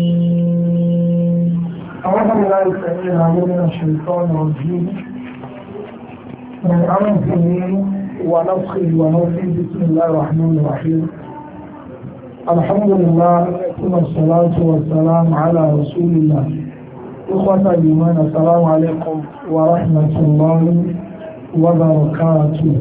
أعوذ بالله السميع العليم من الشيطان الرجيم من أمره ونفخه ونفخه بسم الله الرحمن الرحيم الحمد لله ثم الصلاة والسلام على رسول الله إخوة الإيمان السلام عليكم ورحمة الله وبركاته.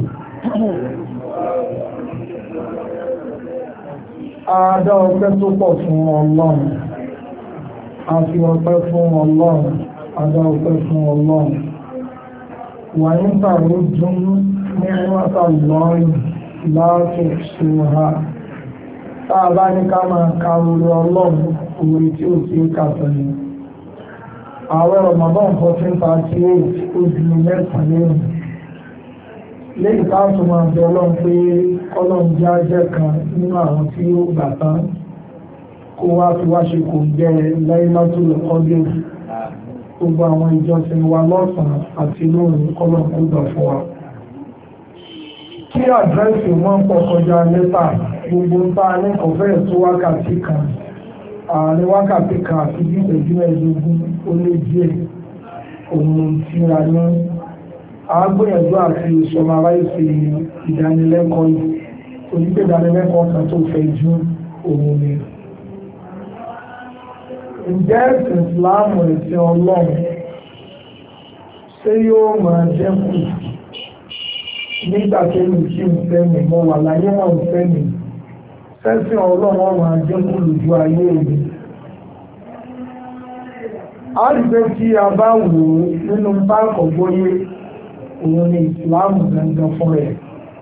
Adá ọpẹ́ tó pọ̀ fún Ọlọ́run, a fi ọpẹ́ fún Ọlọ́run, adá ọpẹ́ fún Ọlọ́run. Wà ní tàbí dún ní ẹ̀wọ́ta lọ́rin láti ṣùgbọ́n tá a bá ní ká máa ka orí Ọlọ́run orí tí ó ti kàtọ̀ ni. Ààrẹ Ramadan 1438 ó di mẹ́sàn-án lẹ́yìn. Lẹ́yìn ká tó máa bẹ Ọlọ́run pé Ọlọ́run jẹ́ ajẹ́ kan nínú àwọn tí ó gbà tán kó wá fi wá ṣe kò jẹ́ Laylatul Qadr gbogbo àwọn ìjọsìn wa lọ́sàn-án àti lóòrùn Ọlọ́run kó gbà fún wa. Kí àdírẹ́sì wọn pọ̀ kọjá lẹ́tà gbogbo ń bá ní ọ̀fẹ́ tó wákàtí kan àárín wákàtí kan àti bí ìṣẹ́jú mẹ́ẹ̀ẹ́dógún ó lé díẹ̀ òun ti ra ní agbóyànjú àti ìṣọ̀mọ̀ra ìṣe ìdánilẹ́kọ̀ọ́ yìí onígbé ìdánilẹ́kọ̀ọ́ kan tó fẹ́ ju òun ni. Ǹjẹ́ ẹ̀sìn ìsìláàmù ẹ̀sìn Ọlọ́run ṣé yóò máa dẹ́kù nígbà tí èmi kí n fẹ́ mi mo wà láyé wọn ò fẹ́ mi sẹ́sìn Ọlọ́run máa dẹ́kù lójú ayé mi. A rí pé tí a bá wò ó nínú páàkọ̀ gbóyé òun ni ìsìláàmù gangan fún rẹ̀.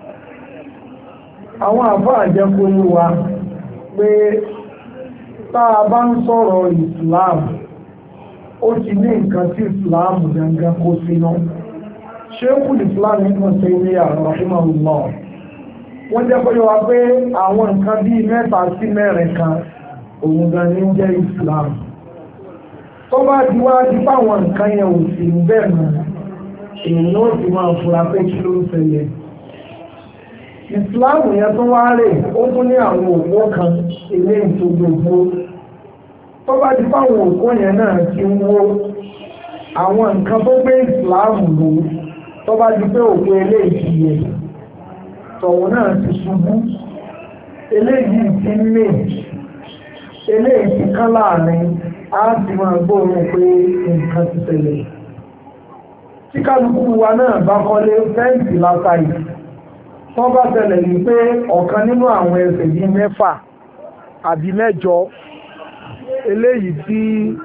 Àwọn àfáà àjẹkù ní wa pé tá a bá ń sọ̀rọ̀ ìsìláàmù ó ti ní nǹkan tí ìsìláàmù gangan kó sínú. Ṣéèkù ìsìláàmù nínú Taymiyyah rahimahullah wọ́n jẹ́ pé wá pé àwọn nǹkan bíi 3 sí 4 kan òun gan ní jẹ́ ìsìláàmù. Tó bá di wá di báwọn nǹkan yẹn ò sí bẹ́ẹ̀ mọ́ èèyàn ó ti máa fura pé kí ló ń ṣẹlẹ̀. Ìsìláàmù yẹn tó wá rè ó tún ní àwọn òpó kan eléyìí tó gbogbo. Tó bá di fáwọn òpó yẹn náà ti ń wó àwọn nǹkan tó gbé ìsìláàmù lò tó bá di pé òpó eléyìí ti yẹ tọ̀wọ̀ náà ti ṣubú eléyìí ti mè eléyìí ti kán láàrin á ti máa gbóòórùn pé nǹkan ti ṣẹlẹ̀. Tí kálukú wa náà bá kọ́lé fẹ́ǹsì látàrí tó bá tẹ̀lẹ̀ ní pé ọ̀kan nínú àwọn ẹsẹ̀ bíi 6 àbí 8 eléyìí tí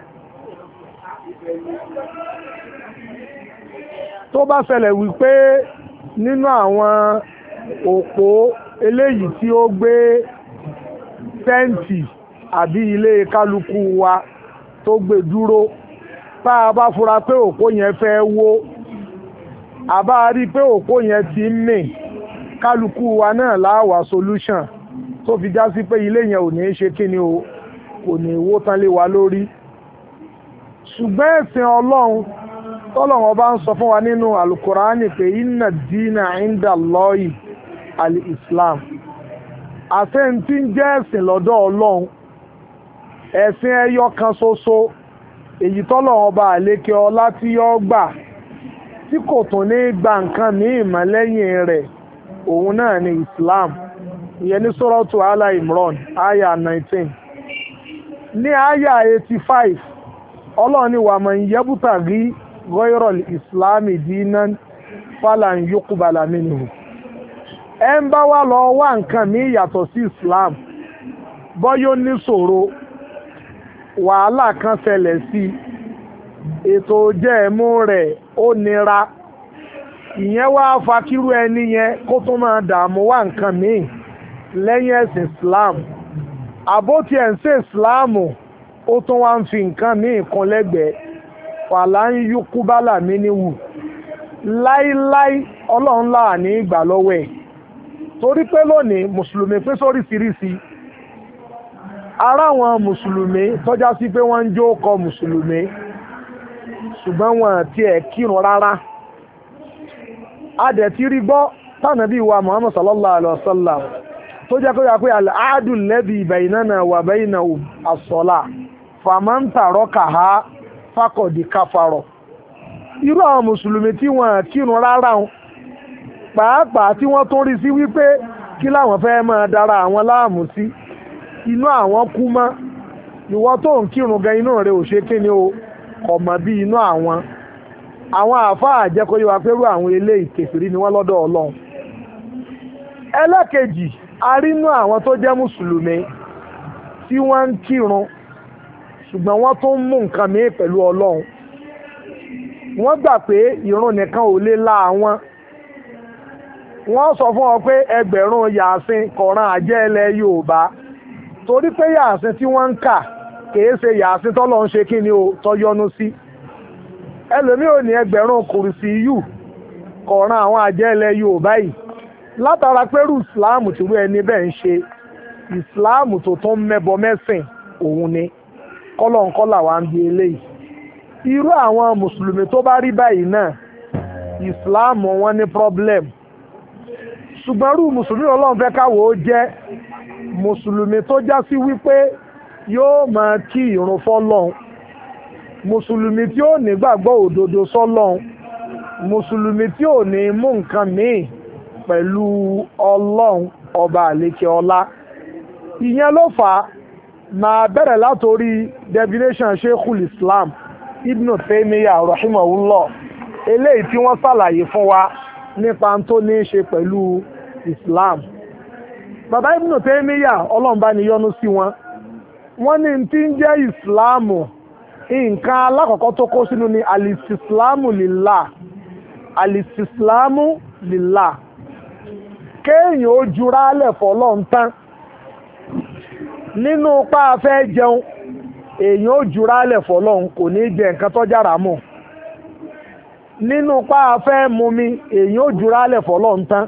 tó bá ṣẹlẹ̀ wípé nínú àwọn òpó eléyìí tí ó gbé tẹ́ǹtì àbí ilé kálukú wa tó gbé dúró tá a bá fura pé òpó yẹn fẹ́ wó àbá rí pé òpó yẹn ti ń mì kálukú wa náà láwà solution tó fi já sí pé ilé yẹn ò ní ṣe kíni o kò ní wó tán lé wa lórí. Ṣùgbọ́n ẹ̀sìn Ọlọ́run tọ́lọ́run bá ń sọ fún wa nínú Al-Qur'ani pé inna dina inda Allahi al-Islam àfẹ́ntí ń jẹ́ ẹ̀sìn lọ́dọ̀ Ọlọ́run ẹ̀sìn ẹyọ kan ṣoṣo èyí tọ́lọ́run bá àlékè ọlá tí yọ́ gbà tí kò tún ní gba nǹkan ní ìmọ̀lẹ́yìn rẹ̀ òun náà ni Islam ìyẹn ní Suratu Ala Imran aya 19 ní aya 85 Ọlọ́run ní wa man yabtaghi ghayra al-islami dinan falan yuqbala minhu. Ẹ ń bá wá lọ wá nǹkan ní ìyàtọ̀ sí Islam bọ́yọ́ ní ṣòro wàhálà kan ṣẹlẹ̀ sí ètò jẹ́ẹ̀mú rẹ̀ ó nira ìyẹn wá fa kírú ẹni yẹn kó tún máa dààmú wá nǹkan míì lẹ́yìn ẹ̀sìn Islam àbótí ẹ̀ ń ṣe Islam ó tún wá ń fi nǹkan míì kan lẹ́gbẹ̀ẹ́ fàlà ń yúkú bálà mí níwù láíláí Ọlọ́run láà ní ìgbà lọ́wọ́ ẹ̀ torí pé lónìí mùsùlùmí pín sóríṣiríṣi ara àwọn mùsùlùmí tọ́já sí pé wọ́n ń jó kọ mùsùlùmí ṣùgbọ́n wọn ti ẹ̀ kírun rárá. Adẹ̀ ti rí gbọ́ tánàbí wa Muhammad sallallahu alaihi wasallam tó jẹ́ kó yà pé al-aadu alladhi baynana wa baynahum as-salah fàmántàrọ́ kàá fákọ̀dì káfàrọ̀. Irú àwọn mùsùlùmí tí wọ́n kírun rárá wọn pàápàá tí wọ́n tó rí sí wípé kí láwọn fẹ́ máa dára àwọn láàmú sí inú àwọn kú mọ́ ìwọ tó ń kírun gan inú rẹ̀ ò ṣe kí ni o kọ̀ mọ́ bí inú àwọn àáfàá àjẹkọ̀ọ́ yóò wá pẹ̀lú àwọn eléyìí kèfèrí ni wọ́n lọ́dọ̀ Ọlọ́run. Ẹlẹ́kejì arínú àwọn tó jẹ́ mùsùlùmí tí wọ́n ń kírun ṣùgbọ́n wọ́n tó ń mú nǹkan mìíràn pẹ̀lú Ọlọ́run. Wọ́n gbà pé ìrun nìkan ò lè la àwọn. Wọ́n sọ fún ọ pé ẹgbẹ̀rún yàásín kọ̀ọ̀ràn àjẹ́ ilẹ̀ Yorùbá torí pé yàásín tí wọ́n ń kà kìí ṣe yàásín tọ́lọ́ ń ṣe kí ni o tọ́yọ́nú sí. Ẹlòmíì ò ní ẹgbẹ̀rún kùrìsì yù kọ̀ọ̀ràn àwọn àjẹ́ ilẹ̀ Yorùbá yìí látara pẹ̀lú ìsìláàmù tí wọ́n ẹni bẹ́ẹ̀ ń ṣe ìsìláàmù tó tún mẹ́bọ mẹ́sìn òun ni kọ́lọ̀ńkọ́là wa ń bi eléyìí. Irú àwọn mùsùlùmí tó bá rí báyìí náà ìsìláàmù wọn ní problem. Ṣùgbọ́n irú mùsùlùmí Ọlọ́run fẹ́ káwọ́ ó jẹ́ mùsùlùmí tó já sí wípé yóò máa kí ìrun fọ́lọ́run, mùsùlùmí tí ó ní gbàgbọ́ òdodo sọ́lọ́run, mùsùlùmí tí ò ní mú nǹkan míì pẹ̀lú Ọlọ́run ọba àlékè ọlá. Ìyẹn ló fà á máa bẹ̀rẹ̀ látorí definition Sheikhul Islam Ibn Taymiyyah rahimahullah eléyìí tí wọ́n ṣàlàyé fún wa nípa tó ní í ṣe pẹ̀lú Islam. Bàbá Ibn Taymiyyah Ọlọ́run bá ní yọ́nú sí wọn. Wọ́n ní tí ń jẹ́ Ìsìláàmù nǹkan alákọ̀ọ́kọ́ tó kó sínú ni al-istislamu lillah. Al-istislamu lillah. Kéèyàn ó jura lẹ̀ fọ́lọ́run tán. Nínú pa afẹ́ jẹun èèyàn ó jura lẹ̀ fọ́lọ́run kò ní jẹ nǹkan tó jára mọ́. Nínú pa afẹ́ mumi èèyàn ó jura lẹ̀ fọ́lọ́run tán.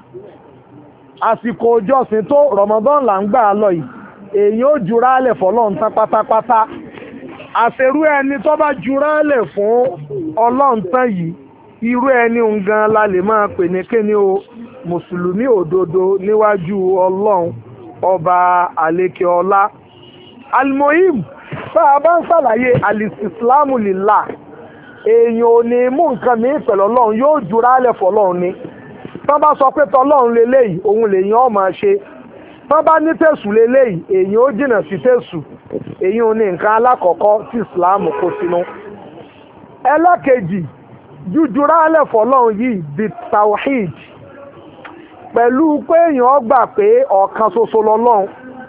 Àsìkò ìjọsìn tó Ramadan là ń gbà lọ yìí èèyàn ó jura lẹ̀ fọ́lọ́run tán pátápátá. Àṣerú ẹni tó bá jura lẹ̀ fún Ọlọ́run tán yìí irú ẹni gan la lè máa pè ní kíni o mùsùlùmí òdodo níwájú Ọlọ́run ọba àlékè ọlá. Almohim bá a bá ń ṣàlàyé alìsìsìlámù lillah èèyàn ò ní mú nǹkan mìíràn pẹ̀lú Ọlọ́run yóò jura lẹ̀ fọ́lọ́run ni. Tán bá sọ pé tọlọ́run leléyìí òun lèyàn ó máa ṣe. Tán bá ní tẹ̀sù leléyìí èèyàn ó jìnà sí tẹ̀sù. Èyí ò ní nǹkan alákọ̀ọ́kọ́ tí ìsìláàmù kó sínú. Ẹlẹ́kejì jújúra lẹ̀ fọ́lọ́run yìí bí tawhid pẹ̀lú pé èèyàn gbà pé ọ̀kan ṣoṣo lọ́lọ́run.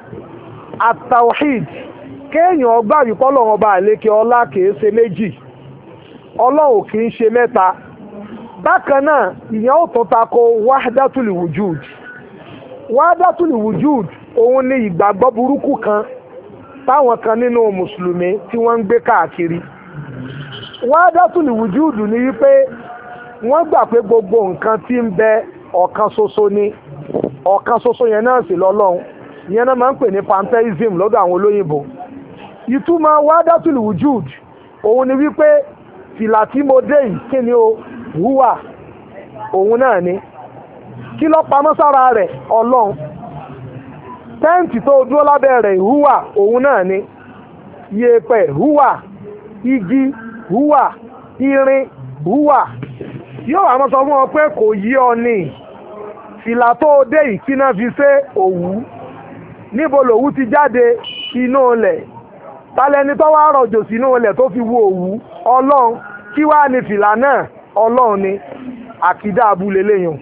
At-tawhid kéèyàn gbà wípé Ọlọ́run ọba àlékè ọlá kìí ṣe méjì, Ọlọ́run kìí ṣe mẹ́ta. Bákan náà ìyẹn ó tún tako wahdatul wujud. Wahdatul wujud òun ni ìgbàgbọ́ burúkú kan táwọn kan nínú mùsùlùmí tí wọ́n ń gbé káàkiri. Wahdatul wujud ni wípé wọ́n gbà pé gbogbo nǹkan tí ń bẹ ọ̀kan ṣoṣo ni ọ̀kan ṣoṣo yẹn náà sì lọ́lọ́run. Ìyẹn náà máa ń pè ní pantheism lọ́dọ̀ àwọn olóyìnbó. Ìtumọ̀ wahdatul wujud òun ni wípé fìlà tí mo dé yìí kí ni o húwà òun náà ni kí ló pamọ́ sára rẹ̀ Ọlọ́run. Tẹ́ǹtì tó dúró lábẹ́ rẹ̀ húwà òun náà ni yèèpẹ̀ húwà igi húwà irin húwà. Yóò wá mọ́ sọ fún ọ pé kò yí ọ ní fìlà tó dé yìí kí náà fi ṣe òwú níbo lòwú ti jáde inú ilẹ̀ tálẹ́ni tó wá rọ̀jò sínú ilẹ̀ tó fi wo òwú Ọlọ́run kí wá ní fìlà náà Ọlọ́run ni àkìdá abúlé léyìn.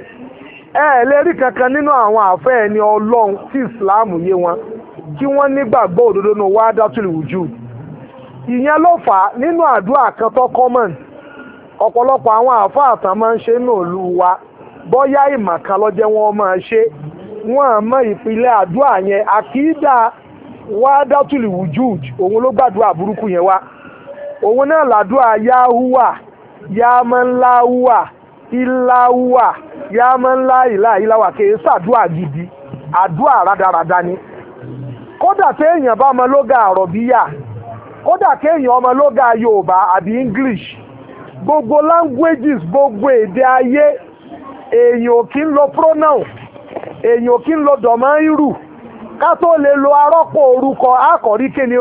Ẹ lè rí kankan nínú àwọn àfẹ́ ẹni Ọlọ́run tí ìsìláàmù yé wọn kí wọ́n nígbàgbọ́ òdodo ní wahdatul wujud. Ìyẹn ló fà á nínú àdúrà kan tó common ọ̀pọ̀lọpọ̀ àwọn àfáà tán máa ń ṣe nínú ìlú wa bóyá ìmọ̀ kan lọ́jẹ́ wọn máa ṣe wọ́n mọ̀ ìpìlẹ̀ àdúrà yẹn àkìdá wahdatul wujud òun ló gbàdúrà burúkú yẹn wá. Òun náà làdúrà yahuwa yamanláwà ìláwà yamanlá ìláwà kìí sàdúrà gidi àdúrà rádaràdá ni. Kódà téèyàn bá ọmọ lóga àrọ̀bíyà kódà kéèyàn ọmọ lóga Yorùbá àbí English gbogbo languages gbogbo èdè ayé èèyàn ò kí ń lo pronoun èèyàn ò kí ń lo dọ̀mọ́ irú ká tó lè lo arọ́pò orúkọ àkọ́rí kíni o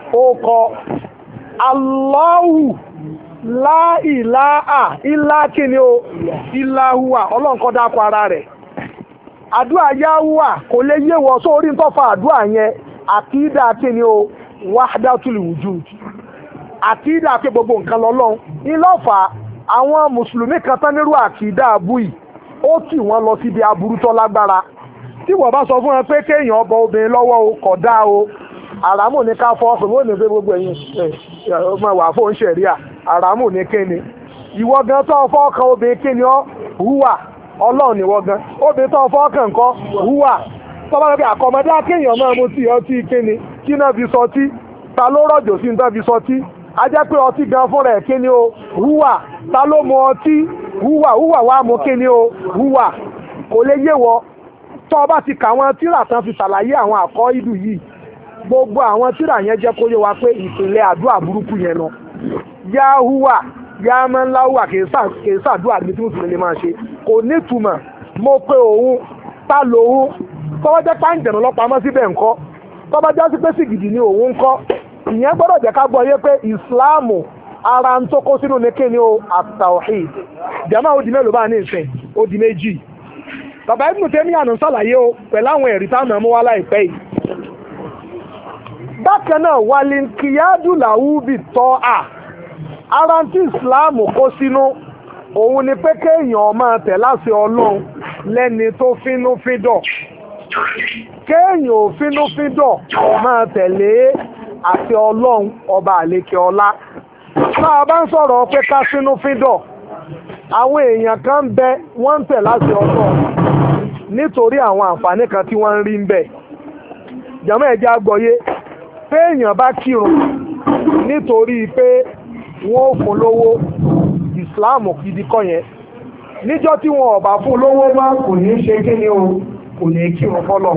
ó kọ Allahu la ilaha illa kíni o illa huwa ọlọ́run kọ́ dákọ̀ ara rẹ̀ àdúrà yáwúwà kò lè yé wọ sórí tó fa àdúrà yẹn àkídà kíni o wahdatul wujud àkídà pé gbogbo nǹkan lọ́lọ́run ìlọ́fà àwọn mùsùlùmí kan tán nírú àkídà abúyì ó tì wọ́n lọ síbi aburú tó lágbára tí wọ́n bá sọ fún wọn pé kéèyàn ọbọ obìnrin lọ́wọ́ o kò dáa o àràmù ní ká fọ́ ọkùnrin ó ní pé gbogbo ẹ̀yìn ọmọ ìwà fóun ṣẹ̀ríà àràmù ní kíni ìwọ gan tó fọ́ ọkàn obìnrin kíni ọ hùwà ọlọ́run ni wọ́n gan obìnrin tó fọ́ ọkàn nǹkan hùwà tọ́ba lọ́bí àkọ́mọdé akéèyàn máa mú tí ọtí kíni kí náà fi sọtí ta ló rọ̀jò sí nítorí fi sọtí a jẹ́ pé ọtí gan fúnra ẹ̀ kíni o hùwà ta ló mu ọtí hùwà wà mú kíni o hùwà kò lè yé wọ tọ́ bá ti kà àwọn tíra tán fi ṣàlàyé àwọn àkọ́ ìdù yìí gbogbo àwọn tíra yẹn jẹ́ kó yé wa pé ìpìlẹ̀ àdúrà burúkú yẹn lọ yahuwa yamanláwà kìí ṣàdúrà ní tí mùsùlùmí máa ṣe kò nítumọ̀ mo pé òun ta lòun tọ́wọ́ jẹ́ pàǹjẹ̀nù lọ́pamọ́ síbẹ̀ ńkọ́ tọ́wọ́ jẹ́ sí pé sì gidi ní òun ńkọ́ ìyẹn gbọ́dọ̀ jẹ́ ká gbọ́ yé pé ìsìláàmù ara ń tó kó sínú ní kíni o at-tawhid jàmáà ó di mélòó bá ní ìsìn ó di méjì bàbá Ibn Taymiyyah àná ṣàlàyé o pẹ̀lú àwọn ẹ̀rí táwọn ọmọ wa láìpẹ́ yìí bákan náà walinkiyadu làwùbí tọ́ à ara tí ìsìláàmù kó sínú òun ni pé kéèyàn máa tẹ̀ láṣẹ ọlọ́run lẹ́ni tó fínúfíndọ̀ kéèyàn ò fínúfíndọ̀ máa tẹ̀lé àti ọlọ́run ọba àlékè ọlá tá a bá ń sọ̀rọ̀ pé ká fínúfíndọ̀ àwọn èèyàn kan ń bẹ wọ́n ń tẹ̀ láṣẹ ọlọ́run nítorí àwọn àǹfààní kan tí wọ́n ń rí ń bẹ jàmọ́ ẹ̀jẹ̀ àgbọ́yé pé èèyàn bá kírun nítorí pé wọ́n ò fún lówó ìsìláàmù gidi kọ́ yẹn níjọ́ tí wọn ò bá fún lówó bá kò ní ṣe kí ni o kò ní kírun fọ́lọ́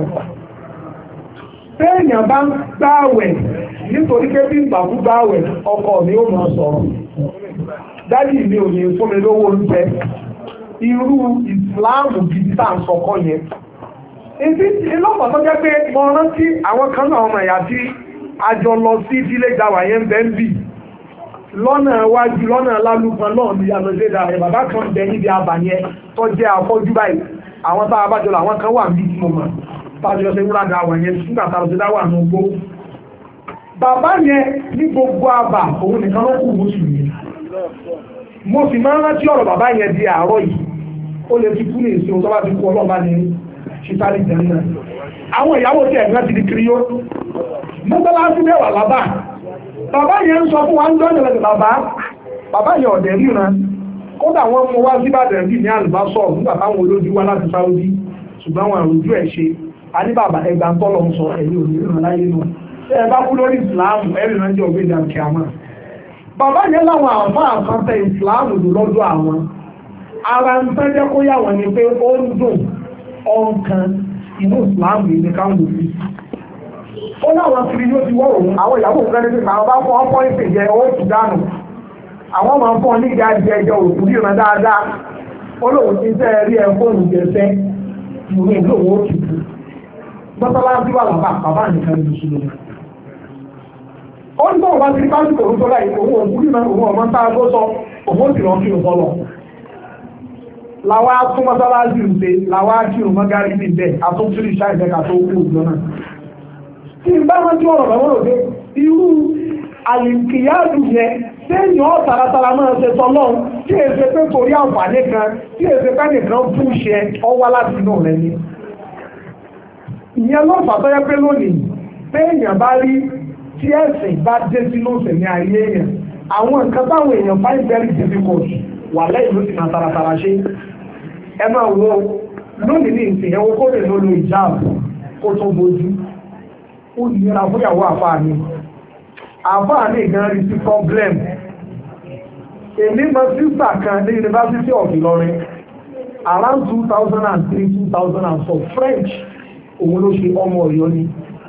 pé èèyàn bá ń gbààwẹ̀ nítorí pé bí ìgbàkú gbààwẹ̀ ọkọ mi ò máa sọ̀rọ̀ dádì mi ò ní fún mi lówó oúnjẹ irú ìsìláàmù gidi tá à ń sọkọ yẹn ìdí ìlọ́pàá tó jẹ́ pé mo rántí àwọn kan náà ọmọ ẹ̀yà tí a jọ lọ sí village hour yẹn bẹ́ẹ̀ ń bì lọ́nà iwájú lọ́nà lálùpọ̀ náà ní àlọ́jẹ́dà rẹ̀ bàbá kan bẹ níbi àbàyẹn tó jẹ́ afọ́jú báyìí àwọn tá a bá jọlọ àwọn kan wà ní ìdí mọ̀mọ́ tájọ ṣe wúrà dá wà yẹn nígbà tá a ṣe dá wà ní ogbó bàbá yẹn ní gbogbo àbà òun nìkan ló kù mùsùlùmí mo sì máa ń rántí ọ̀rọ̀ bàbá yẹn di àárọ̀ yìí ó lè fi kú ní ìṣòro tó bá ti kú ọlọ́ọ̀bá ní ṣítàlì jẹ́nà àwọn ìyàwó tí ẹ̀gbẹ́ ti di kiri yó mọ́tọ́lá sí mẹ́wàá lábà bàbá yẹn ń sọ fún wa ń dọ́nà lẹ́gbẹ̀ẹ́ bàbá yẹn ọ̀dẹ̀ ríran kódà wọ́n mú wá síbàdàn bí ní àlùbásọ̀ nígbà táwọn olójú wá láti Sáúdí ṣùgbọ́n wọn àròjú ẹ̀ ṣe a ní bàbá ẹgbà ń tọ́lọ̀ ń sọ ẹ̀yìn òmìnira láyé nù ṣé ẹ bá kú lórí ìsìláàmù ẹ̀rìn náà jẹ́ òbí ìdàkẹ́ àmọ́ bàbá yẹn láwọn àǹfààní kan tẹ ìsìláàmù lò lọ́dọ̀ àwọn ara ń tẹ́jẹ́ kó yà wọ́n ni pé ó ń dùn ọ̀nkan inú ìsìláàmù yìí ní káwọn òbí ó láwọn kiri yóò ti wọ́ òun àwọn ìyàwó òun kẹ́lẹ́ nípa àwọn bá fọ́ ọ́pọ́ ìpè jẹ owó ìdánù àwọn máa ń fọ́ ní ìgbà jẹ ẹjọ́ òkú ríran dáadáa ó lóun ti fẹ́ rí ẹ fóònù jẹsẹ́ ìwé ìlú òun ó ti kú mọ́sálásí wà bàbá nìkan ní ìṣúlẹ̀ ó ní bọ́ọ̀ bá ti rí pásítọ̀ òun tó láì òun òkú ríran òun ọmọ tá a gbó sọ òun ó sì rán kí òun fọlọ làwa tún mọ́sálásí ń ṣe làwa kírun mọ́gárí ní bẹ́ẹ̀ àtúntúrì ṣáìfẹ́ ká tó kú òjò náà tí n bá rántí ọ̀rọ̀ lọ́wọ́ lòdì irú àlìkìyàdù yẹn téèyàn tààràtàrà máa ṣe tọ́lọ́ tí èsè pé torí àǹfààní kan tí èsè pé nìkan fún ṣe ọwá láti inú rẹ ni. ìyẹn lọ́fà tó yẹ pé lónìí téèyàn bá rí tí ẹ̀sìn bá dé sínú ìsẹ̀mí ayé èèyàn àwọn nǹkan táwọn èèyàn find very difficult wà lẹ́yìn ló sì máa tààràtàrà ṣe. ẹ máa wo lónìí ní ìsìn ẹwọ́ kó lè lọ́lọ́ ìjáàbù kó tó bójú ó nira fúnyàwó àfáàní gan rí sí problem èmi mọ sísà kan ní University of Ìlọrin around 2003-2004 French òun ló ṣe ọmọ Ọ̀yọ́ ni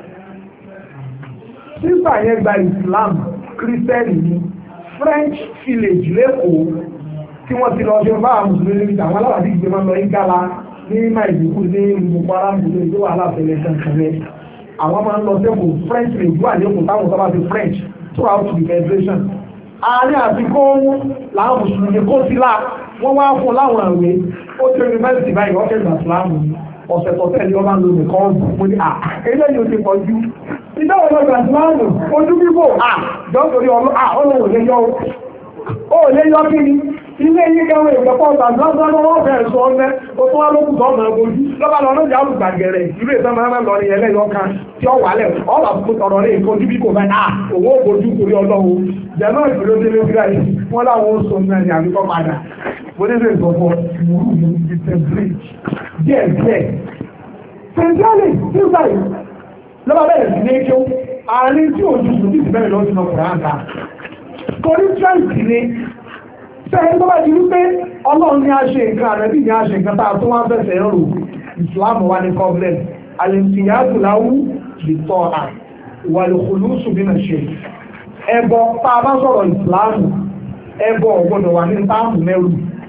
sísà yẹn gba Islam Christian ní French village lẹ́kọ̀ọ́ tí wọ́n ti lọ ṣe bá àwọn mùsùlùmí níbi àwọn aláwàdí ìgbìmọ̀ lọ ìgbàlá ní Maiduguri ní Boko Haram ní ìlú aláfẹ́lẹ́ kankan rẹ̀ àwọn máa ń lọ sẹ́kù French review àlékún táwọn sábà ti French throughout the federation àárín àsìkò ohun làwọn mùsùlùmí kó sí là wọ́n wá fún láwọn ìwé ó ti yunifásitì báyìí wọ́n kẹ́gbà sílámù ọ̀sẹ̀ tọ̀tẹ̀ ní ọba ń lo nìkan ọ̀gbọ̀n mo ní eléyìí ó ti pọ̀ ju ìdáwọ̀ lọ́gbà sílámù ojú bíbò jọ́sọ̀rí ọlọ́run lè yọ ó lè yọ kí ni ilé yìí kẹwọ́ ìgbẹ́pọ̀ ọ̀tàgbọ́n wọ́n fẹ́ sọ ọ́nẹ́ ó tó wá lókùn tó ọ̀nà ojú lọ́bàá lọ lọ́jà olùgbàgẹ̀rẹ̀ ìlú ìsọ́mọ ẹ̀rọ lọ ní ẹlẹ́yọ kan tí ó wà lẹ̀ ọ̀là fún tọrọ rẹ̀ nǹkan ojú bí kò fẹ́ òun ó bojú torí ọlọ́run jẹ̀nà ìpínlẹ̀ délé síra yìí wọ́n láwọn ó sọ náà ní àbíkọ́ padà mo ní lè sọ fọ ìwúrú mi ti tẹ̀ bíríjì díẹ̀ díẹ̀ tẹ̀síálì nígbà yìí lọ́bàá bẹ̀rẹ̀ sí ní ẹjọ́ àárín tí òjú kò tí ì bẹ̀rẹ̀ lọ́sùn ọkùnrin àgbà torí trẹ́ǹtì ni sẹ́yìn tó bá ti wípé ọlọ́run ní a ṣe nǹkan àrẹ́bí ní a ṣe nǹkan tá a tó wá fẹ́sẹ̀ rò ìsìláàmù wa ní problem alìsìyàtù láwú lè tọ́ à wà lè kò lóṣù bí na ṣe ẹbọ tá a bá sọ̀rọ̀ ìsìláàmù ẹbọ ọ̀gbọ́dọ̀ wà ní táàmù mẹ́rù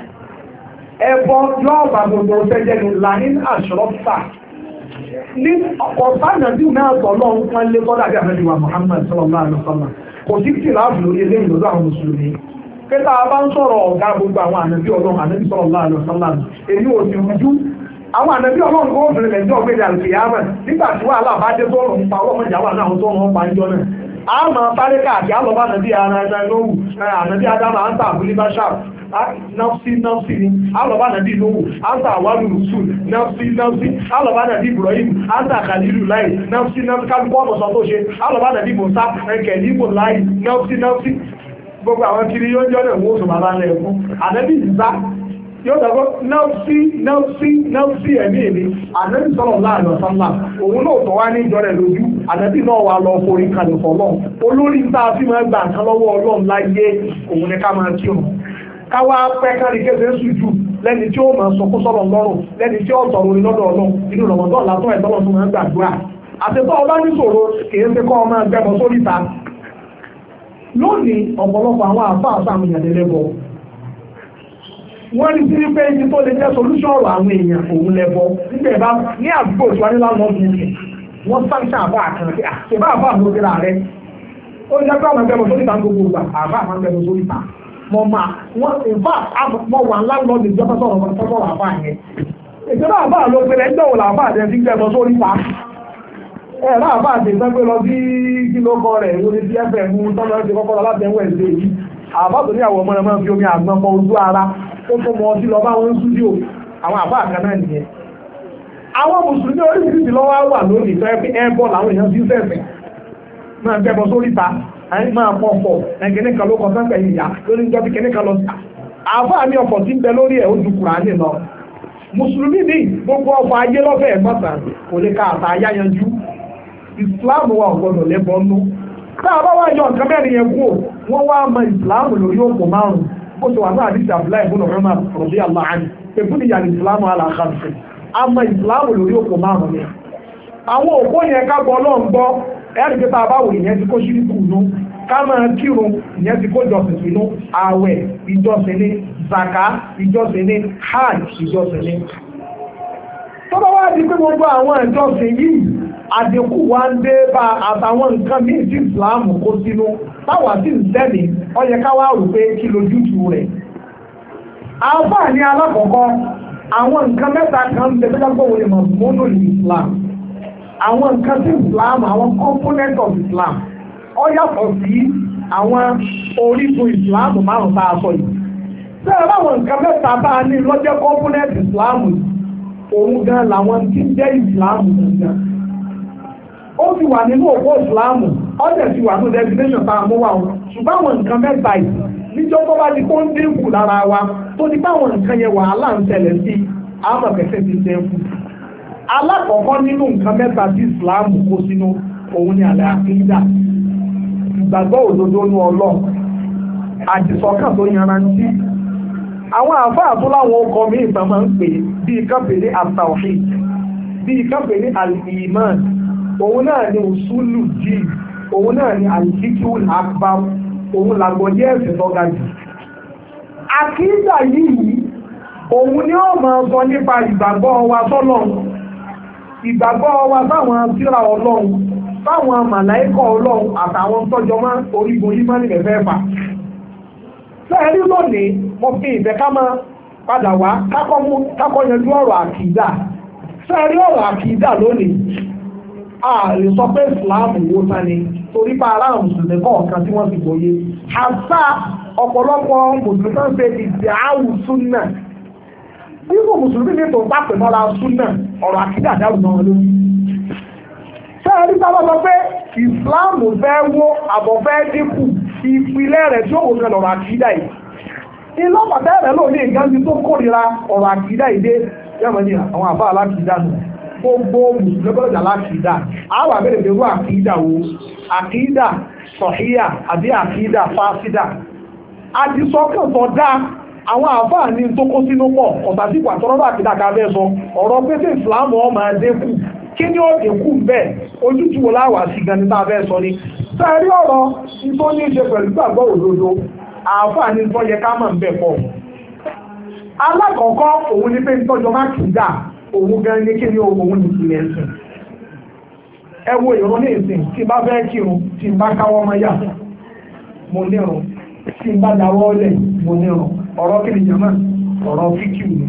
ẹbọ yóò bá gbogbo fẹ́jẹ́ ní lanin àṣọ́fà ní ọkọ̀ sáànàbí náà tọ́lọ́ wọn lé tọ́lá bí àmẹ́bí wa Muhammad sallallahu alaihi wasallam kò sí kìláàbù lórí eléyìí lọ́dọ̀ àwọn mùsùlùmí pẹ́ta bá ń sọ̀rọ̀ ọ̀gá gbogbo àwọn ànàbí ọlọ́run ànàbí sallallahu alaihi wasallam èyí ò ti rújú àwọn ànàbí ọlọ́run kó bẹ̀rẹ̀ lẹ́jọ́ ọ̀gbẹ́dẹ̀ àlùkìyàmẹ̀ nígbà tí wàhálà bá dé tó rùn pa ọlọ́mọ ìjà wà náà tó rùn pa ìjọ náà a máa sáré káàkiri alọ́bá ànàbí ara ẹ̀dá lóhù ànàbí adama anta abúlé bashar nafsi ni alọ́bá ànàbí lóhù anta àwálù rusul nafsi alọ́bá ànàbí ibrahim anta khalilu láì nafsi kálukọ́ ọ̀sán tó ṣe alọ́bá ànàbí musa kẹ̀límù láì nafsi gbogbo àwọn kiri yóò jọ́ lẹ̀ wọ́n sọ bàbá rẹ̀ fún ànẹ́bí ìsá yóò dàgbọ́ náàfí ẹ̀mí èmi ànẹ́bí sọ́lọ̀ láàrin ọ̀sánlá òun náà tọ́ wá ní ìjọ rẹ̀ lójú ànẹ́bí náà wà lọ forí kalẹ̀ fọ́lọ́ olórí ń tàà fi máa gbà nǹkan lọ́wọ́ ọlọ́run láyé òun ní ká máa kí òun káwá pẹ́ kárí kéde sùjú lẹ́ni tí ó máa sọ kó sọ́lọ̀ lọ́rùn lẹ́ni tí ó tọrọ orí lọ́dọ̀ ọlọ́run inú rọ̀mọ́dọ́ látọ́ ẹ̀tọ́lọ́ tó máa gbàdúrà àtẹ́tọ́ ọba níṣòro kìí ṣe kọ́ ọmọ ẹgbẹ́ bọ́ sóríta lónìí ọ̀pọ̀lọpọ̀ àwọn àfáà sáàmù ìyàdẹ́lẹ́bọ̀ wọ́n rí sí pé ibi tó lè jẹ́ solúṣọ́ ọ̀rọ̀ àwọn èèyàn òun lẹ́bọ nígbẹ̀ bá ní àdúgbò tí wọ́n ní láwọn ọdún ìsìn wọ́n sáńṣà àbá àkànà pé àṣẹbá àbá àwọn òkèrà rẹ̀ ó jẹ́ pé àwọn ẹgbẹ́ sóríta gbogbo ìgbà àbá àwọn ẹgbẹ́ sóríta mọ̀ máa wọ́n ìfà mọ̀ wà láńlọ́ọ̀dì ìjọba sọ̀rọ̀ àbá yẹn ìjọba àbá ló pẹ̀lẹ́ ń dọ̀wọ̀ làbá àti ẹ̀sìn gbẹ̀mọ̀ sóríta ẹ̀rọ àbá àti ìsẹ́gbẹ́ lọ sí kílókọ rẹ̀ lórí sí ẹ̀fẹ̀ mú tọ́lọ́ ti kọ́kọ́ látẹ̀wọ̀ ẹ̀sẹ̀ yìí àbá tó ní àwọn ọmọ ẹ̀mọ́ fi omi àgbọn pọ̀ ojú ara ó tó mọ sí lọ bá wọn súdíò àwọn àbá àkànná nìyẹn àwọn mùsùlùmí oríṣiríṣi lọ́wọ́ wà lónìí tó ẹ̀fẹ̀ ẹ̀bọ̀ làwọn èèyàn ti ń fẹ̀fẹ̀ máa bẹ́bọ sórí ta máa pọ̀ pọ̀ ẹ̀kẹ́ni kan ló kọ sẹ́fẹ̀ ìyá lórí ìjọ bí kẹ́ni kan lọ sí àbá mi ọ̀pọ̀ tí ń bẹ lórí ẹ̀ ó ju Kùránì lọ mùsùlùmí ní gbogbo ọkọ̀ ayé lọ́fẹ̀ẹ́ mọ́sàn kò lè ka àtà ayáyanjú Islam wa ọ̀gbọ́dọ̀ lẹ́bọ̀ nú táà bá wá yọ nǹkan mẹ́rin yẹn kú wọ́n wá mọ Islam lórí òpó márùn bó ṣe wà ní àdìsí Abdullahi ibn Umar radiyallahu anhu pẹ̀lú ìyá Islam aláàkàtúnṣe a mọ Islam lórí òpó márùn ni àwọn òpó yẹn ká gbọ́ lọ́n gbọ́ ẹ̀rí pé táà bá wò ìyẹn ti kó ṣíríkù nú ká máa kírun ìyẹn ti kó jọsìn sínú ààwẹ̀ ìjọsìn ní zaka ìjọsìn ní hajj ìjọsìn ní tó bá wá di pé gbogbo àwọn ìjọsìn yìí àdínkù wá ń dé bá àtàwọn nǹkan míì tí ìsìláàmù kó sínú táwà sí ìsẹ́ni ó yẹ ká wá rò pé kí lójútùú rẹ̀. àǹfààní alákọ̀ọ́kọ́ àwọn nǹkan mẹ́ta kan ń bẹ tó dágbò wọlé mọ̀ mọ́nò ní Islam àwọn nǹkan tí Islam àwọn component of Islam ó yàtọ̀ sí àwọn orígun Islam márùn-ún tá a sọ yìí. sẹ́yìn láwọn nǹkan mẹ́ta bá a ní lọ́jọ́ component Islam òun gan làwọn tí ń jẹ́ Islam gan ó ti wà nínú òpó ìsìláàmù ọ̀dẹ̀ ti wà ní destination tá a mú wa wọn ṣùgbọ́n àwọn nǹkan mẹ́ta yìí níjọ́ tó bá di kó ń dínkù lára wa tó ní báwọn nǹkan yẹn wàhálà ń ṣẹlẹ̀ sí àwọn kẹsẹ̀ ti dínkù. alákọ̀ọ́kọ́ nínú nǹkan mẹ́ta tí ìsìláàmù kó sínú òun ni àlẹ́ àkíńdà ìgbàgbọ́ òdodo ní Ọlọ́run àdìsọ́kàn tó yanrantí àwọn àfáà tó láwọn ọkọ̀ mi ìtàn máa ń pè bíi kápẹ́lẹ́ at-tawhid bíi kápẹ́lẹ́ al-iman òun náà ni òṣùlù jí òun náà ni al-fiqhul akbar òun làgbọ́jẹ́ ẹ̀sìn tó ga jù. àkídà yìí òun ni ó máa sọ nípa ìgbàgbọ́ wa sọ́lọ̀ ìgbàgbọ́ wa sáwọn tírà ọlọ́run sáwọn màláíkọ̀ ọlọ́run àtàwọn tọ́jọ́ máa orígun yìí máa nílẹ̀ fẹ́ fà. sẹ́ẹ̀rí lónìí mo fi ìfẹ́ ká máa padà wá kákọ́ yanjú ọ̀rọ̀ àkìdá. sẹ́ẹ̀rí ọ̀rọ̀ àkìdá lónìí a lè sọ pé ìsìláàmù wo ta ni torí pa aráàlú mùsùlùmí kọ̀ọ̀kan tí wọ́n ti gbòye. àṣà ọ̀pọ̀lọpọ̀ mùsùlùmí tó ń ṣe ìdí àwù súnà bí kò mùsùlùmí ní tó ń pàpẹ mọ́ra súnà ọ̀rọ̀ àkídà dáhùn náà lórí. sẹ́ẹ̀rí sábà sọ pé ìsìláàmù fẹ́ wó àbọ̀ fẹ́ dínkù ìpìlẹ̀ rẹ̀ tí ó wò kan lọ̀rọ̀ àkídà yìí. ilé ọ̀pọ̀tẹ́ rẹ̀ ló ní ìgáǹdì tó kórìíra ọ̀rọ̀ àkídà yìí dé yẹ́mọ̀ ní àwọn àbá alákìídà nù gbogbo mùsùlùmí gbọ́dọ̀ alákìídà àwọn àbẹ̀rẹ̀ bẹ̀rù àkídà wo àkídà sọ̀híyà àbí àkídà fásidà àdìsọ́kàn tó dá àwọn àfáà ní tó kó sínú pọ̀ ọ̀tàdìpọ̀ àtọ́rọ́dọ̀ àkídà kábẹ́ sọ ọ̀rọ̀ pété ìsìláàmù ọmọ ẹ̀dẹ́kù kí ni ó dínkù bẹ́ẹ̀ ojútùú wo láwà sí ganin tá a fẹ́ sọ ni sẹ́ẹ̀rí ọ̀rọ̀ tó ní í ṣe pẹ̀lú gbàgbọ́ òdodo àfáà ní tó yẹ ká mọ̀ ń bẹ̀ pọ̀ alákọ̀ọ́kọ́ òun ní pé ìtọ́jọ́ má kì í dà òun gan ní kí ni òun ní ìpìlẹ̀ ẹ̀sìn ẹ wo ìrún ní ìsìn tí bá fẹ́ kírun tí bá káwọ́ mọ́ yà mo nírun tí bá dáwọ́ lẹ̀ mo nírun ọ̀rọ̀ kí ni jẹ́mọ́ ọ̀rọ̀ fíkìú ni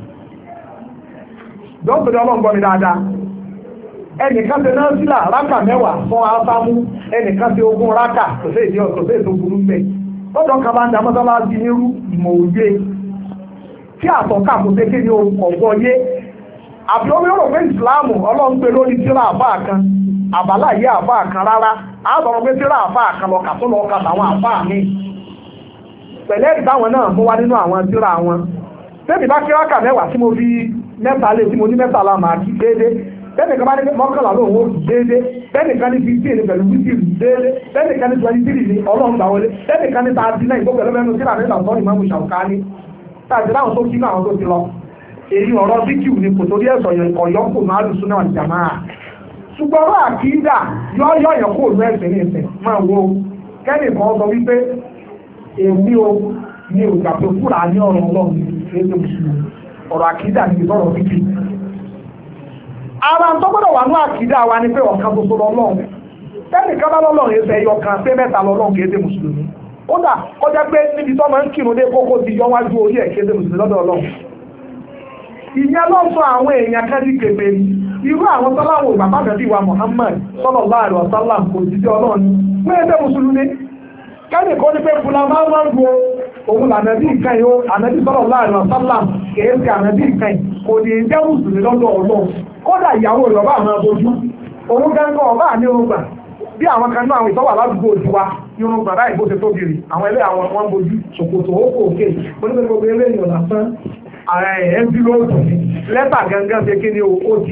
dọ́pẹ̀lẹ̀ ọlọ́gbọ́n mi dáadáa ẹnìkan ṣe náà sílà rákà mẹ́wàá fún ásámú ẹnìkan ṣe ogún rákà kò sí ìdí ọ̀tọ̀ sí ètò burú mẹ́ lọ́dọ̀ kan bá ń da mọ́sálásí nírú ìmọ̀ òye tí àtọ̀ká kò sí kéde ọ̀gbọ́ yé àbí omi rò pé ìsìláàmù ọlọ́run pé lórí tíra àfáà kan àbáláyé àfáà kan rárá àbọ̀rọ̀ pé tíra àfáà kan lọ́kà tó lọ́ka tàwọn àfáà mi pẹ̀lẹ́ ìdáwọn náà mú wá nínú àwọn tíra wọn tẹ́bí bá kí rákà mẹ́wàá tí mo fi mẹ́ta lé tí mo ní mẹ́ta la máa kí déédé bẹ́ẹ̀ni kan bá ní mọ́kànlá lóhun ó déédé bẹ́ẹ̀ni kan ní 15 pẹ̀lú wítìrì déédé bẹ́ẹ̀ni kan ní 23 ní ọlọ́run gbà wọlé bẹ́ẹ̀ni kan ní 39 ìgbó pẹ̀lú mẹ́nu tíra nígbà tó ní mọ́mú ṣàwùká ní tàbí láwọn tó kí náà àwọn tó ti lọ èyí ọ̀rọ̀ bíkìú ni kò torí ẹ̀sọ̀ ọ̀yọ́kù náà lù súná ìjàmáà ṣùgbọ́n ọ̀rọ̀ àkídà yọ́ yẹn kó òun ẹ̀sìn ní ìsìn máa wo kẹ́nì kan sọ wípé èmi o ní òjà tó kúrà ní ọ̀rọ̀ ọlọ́run ní mùsùlùmí ọ̀rọ̀ àkídà ní ìsọ̀rọ̀ bíkìú. ara tó gbọ́dọ̀ wà ní àkídà wa ni pé ọ̀kan tó sọ̀rọ̀ ọlọ́run kẹ́nì kan bá lọ́lọ́run ẹsẹ̀ ẹyọ kan pé mẹ́ta lọ́lọ́run kì í ṣe mùsùlùmí ó dà kọjá pé níbi tó máa ń kírun dé kókó ti yọ wájú orí ẹ̀ kì í ṣe mùsùlùmí lọ́dọ̀ ọlọ́run ìyẹn ló sọ àwọn èèyàn kẹ́lí kèfèrí irú àwọn sọ́láwò ìgbàpáàdàbí wa Muhammad sallallahu alaihi wasallam kò jíjẹ ọlọ́run fún ẹgbẹ́ mùsùlùmí kẹ́lì kó ní pé fúnra máa ń gbọ́ òun lànàbí ìkan yóò ànàbí sallallahu alaihi wasallam kèé sí ànàbí ìkan kò ní jẹ́ mùsùlùmí lọ́dọ̀ ọlọ́run kódà ìyàwó ìrọ̀bá àwọn abojú òun gẹ́gẹ́ ọba ní orúgbà bí àwọn kan náà àwọn ìtọ́wà ládùúgbò òjú wa irúgbà báyìí bó ṣe tó bìrì àwọn ẹlẹ́ àwọn wọn bojú ṣòkòtò ókò òkè onígbogbo eléyìí ọ̀nà fún ààrẹ ẹnfílóòpù lẹ́tà gangan ṣe kí ni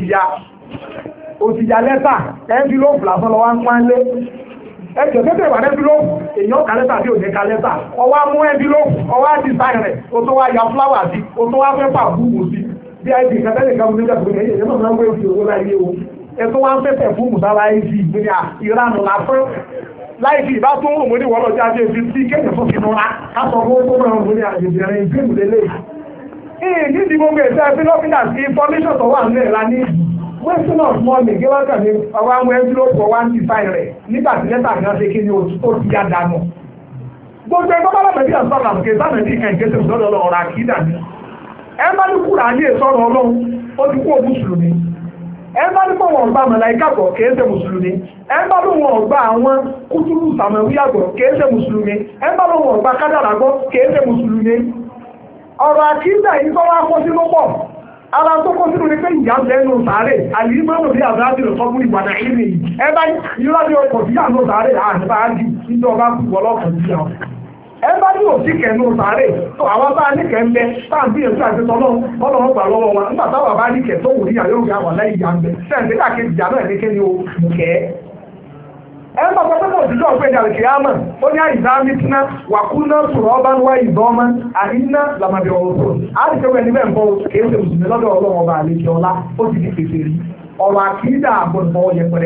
ó ti ya lẹ́tà ẹnfílóòpù lásán lọ́wọ́ ń pán lé ẹjọ́ tẹ́tẹ̀ wà ẹnfílóòpù èèyàn ka lẹ́tà bí òní ka lẹ́tà ọwá mú ẹnfílóòpù ọwá ti sáyẹn rẹ̀ ó tó wá ya fúláwà sí ó tó wá fẹ́ pàbùkù sí bí ib kẹtẹ́lẹ̀ kan nígbà tó ní ẹ̀yẹ́ náà máa ń wé fi owó láyé o ẹ̀tọ́ wá ń fẹ́fẹ́ fún mùsàlá ib ìgbéra ìranù lásán láìsí ìbá tó ń mú ní wọ́n lọ́jọ́ ajé fi sí kéèyàn tó fi nura kásọ̀ owó tó rọrùn mú ní àjèjìrìn ìgbéhùn lélẹ̀ ní ìdí gbogbo ìṣẹ́ philophinas information tó wà nílẹ̀ la ní wasting of money gé wá kàn ní ọwọ́ àwọn envelope ọwọ́ ń design rẹ̀ nígbà tí lẹ́tà kan ṣe kí ni ó ti yá dànù gbogbo ẹgbẹ́ bá lọ́pẹ́ bí ọ̀sán làwọn kì í sáà ní ìkà ìgbésẹ̀ lọ́dọ̀ ọ̀rọ̀ àkídà ni ẹ bá ní kúrò ní ìsọ̀rọ̀ ọlọ́run ó ti kú mùsùlùmí ẹ bá ní pọ̀ wọn ọ̀gbà màláíkà gbọ́ kìí ṣe mùsùlùmí ẹ bá ló wọn ọ̀gbà àwọn kútùrù sàmẹ̀wíyà gbọ́ kìí ṣe mùsùlùmí ẹ bá ló wọn ọ̀gbà kádàrà gbọ́ kìí ṣe mùsùlùmí ọ̀rọ̀ àkídà yìí tó wá kó sínú pọ̀ ara tó kó sínú ní pé ìyá ń lẹ́nu sàárè àlìmọ́nù bí àbúrádì rẹ̀ sọ́kùn ìgbàdà ìlú yìí ẹ bá yíra ní ọkọ̀ sí àánú sàárè àṣìbá ájì nítorí ọba kù ọlọ́kàn sí àwọn ẹ bá ní òsì kẹnu sàárè tó àwọn bá ní kẹ ń bẹ táàbí èso àti tọ́lọ́ ọlọ́run gbà lọ́wọ́ wa nígbà táwọn bá ní kẹ tó wù níyà yóò gbé àwọn láì yá ń bẹ sẹ́ǹdé káàkiri ìjà náà ní kí ni o kẹ́ ẹ bá sọ pé kò sí jọ pé dàrú kìámà ó ní àyíká mítínà wàkúná sọ̀rọ̀ ọba ń wá ìdọ́mọ àyínná làmàbí ọ̀rọ̀ tó á ti kẹ́wẹ́ níbẹ̀ ń bọ́ kì í ṣe mùsùlùmí lọ́dọ̀ ọlọ́run ọba àlejò ọlá ó ti di kékeré ọ̀rọ̀ àkídà àgbọ̀nbọ̀ yẹpẹrẹ mu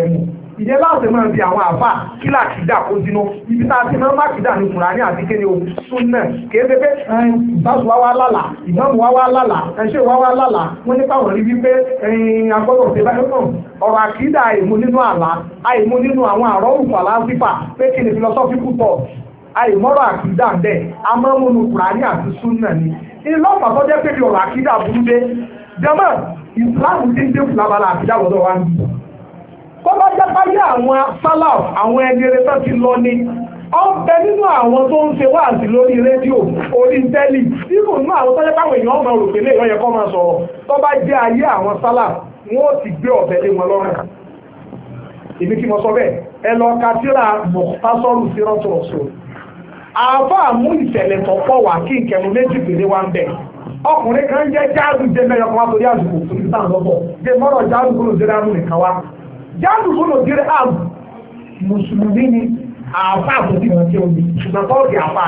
ìyẹn láti máa di àwọn àfà kí làkìdá kó sínú ibi tá a ti máa ń mákìdá ní Kùránì àti kéde o súnà kìí ṣe pé ìbáṣu wá wá lálà ìmáàmù wá wá lálà ẹ̀ṣẹ̀ wá wá lálà wọ́n nípa wọ́n rí wípé agbọ́dọ̀ ṣe báyìí náà ọ̀rọ̀ àkìdá àìmú nínú àlá àìmú nínú àwọn àrọ́ òkú àlàáfíà pé kí ni philosophical thought àìmọ́rọ̀ àkìdá ń bẹ̀ amọ́múnú Kùránì àti súnà ni ilé ọ̀pá tó jẹ́ pé bí ọ̀rọ̀ àkìdá burú dé jẹ́mọ́ ìsìláàmù tí ń dé fúlàbàlà àkìdá lọ́dọ̀ wa ń bí kọ́lá jápáyé àwọn sálàf àwọn ẹni eré tó ti lọ ní ọ̀bẹ nínú àwọn tó ń ṣe wáàsí lórí rédíò orí tẹ́lì nínú inú àwọn tó jẹ́ páwọn èèyàn ọmọ rò pé lè yọ yẹ kọ́ máa sọ̀rọ̀ tó bá jẹ́ ayé àwọn sálàf wọn ó ti gbé ọ̀bẹ lé wọn lọ́rùn èmi kí mo sọ bẹ́ẹ̀ ẹ lọ ka tírà mọ̀tásọ́rù sí rọ́tọ̀ọ̀sọ̀ àáfàá mú ìṣẹ̀lẹ̀ tó pọ̀ wá kí ìkẹ̀mú méjì péré wá ń bẹ̀ ọkùnrin kan jẹ́ jáàdù jẹ́ mẹ́yọ kan wá torí àsìkò torí sáà lọ́pọ̀ jẹ́ mọ́rọ̀ jáàdù gbọ́dọ̀ jẹ́ dáàmú nìkan wá jáàdù gbọ́dọ̀ jẹ́ ààbù mùsùlùmí ni àáfàá tó ti mọ̀ kí omi ṣùgbọ́n tọ́ọ̀dì àáfàá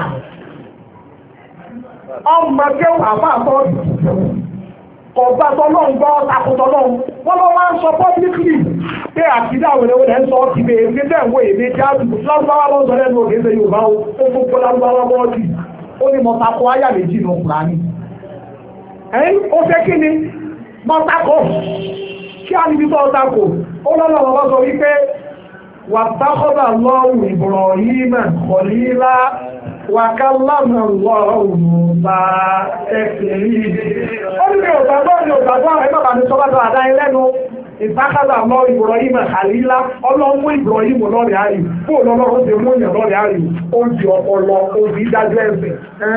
ọmọ kẹwù àáfàá tọ́ọ̀dì kọ̀ọ̀gbà tọ́lọ́hún gbọ́ takùtọ́lọ́hún wọ́n lọ́ máa ń sọ publicly pé àkídà wẹ̀lẹ́wẹ̀lẹ́ ń sọ ti bèèrè ní tẹ́ǹwó èdè jáàdù lárúbáwá ló ń sọ lẹ́nu òkè ṣe Yorùbá ó gbogbo lárúbáwá bọ́ọ̀dì ó ní mọ̀tàkọ́ áyà méjì nù Kùránì ẹ̀yìn ó fẹ́ kí ni mọ́tàkọ́ kí á níbi tó ọ̀tàkọ́ ó lọ́lọ́wọ́ wọ́n sọ wípé wàtàkọ́bà lọ́wọ́ Ibrahima khalila wàkàlámà lọ́wọ́ bá ẹ̀kìrí ó ní òtàgbọ́ ẹgbàbà ní sọ́bátà àdáyé lẹ́nu ìtàkàdà lọ Ibrahima khalila ọlọ́mú Ibrahima lọ́rẹ̀ ayù fún olọ́lọ́rọ̀ ti mú ìyàn lọ́rẹ̀ ayù ó di ọpọlọ ó di dájú ẹ̀sẹ̀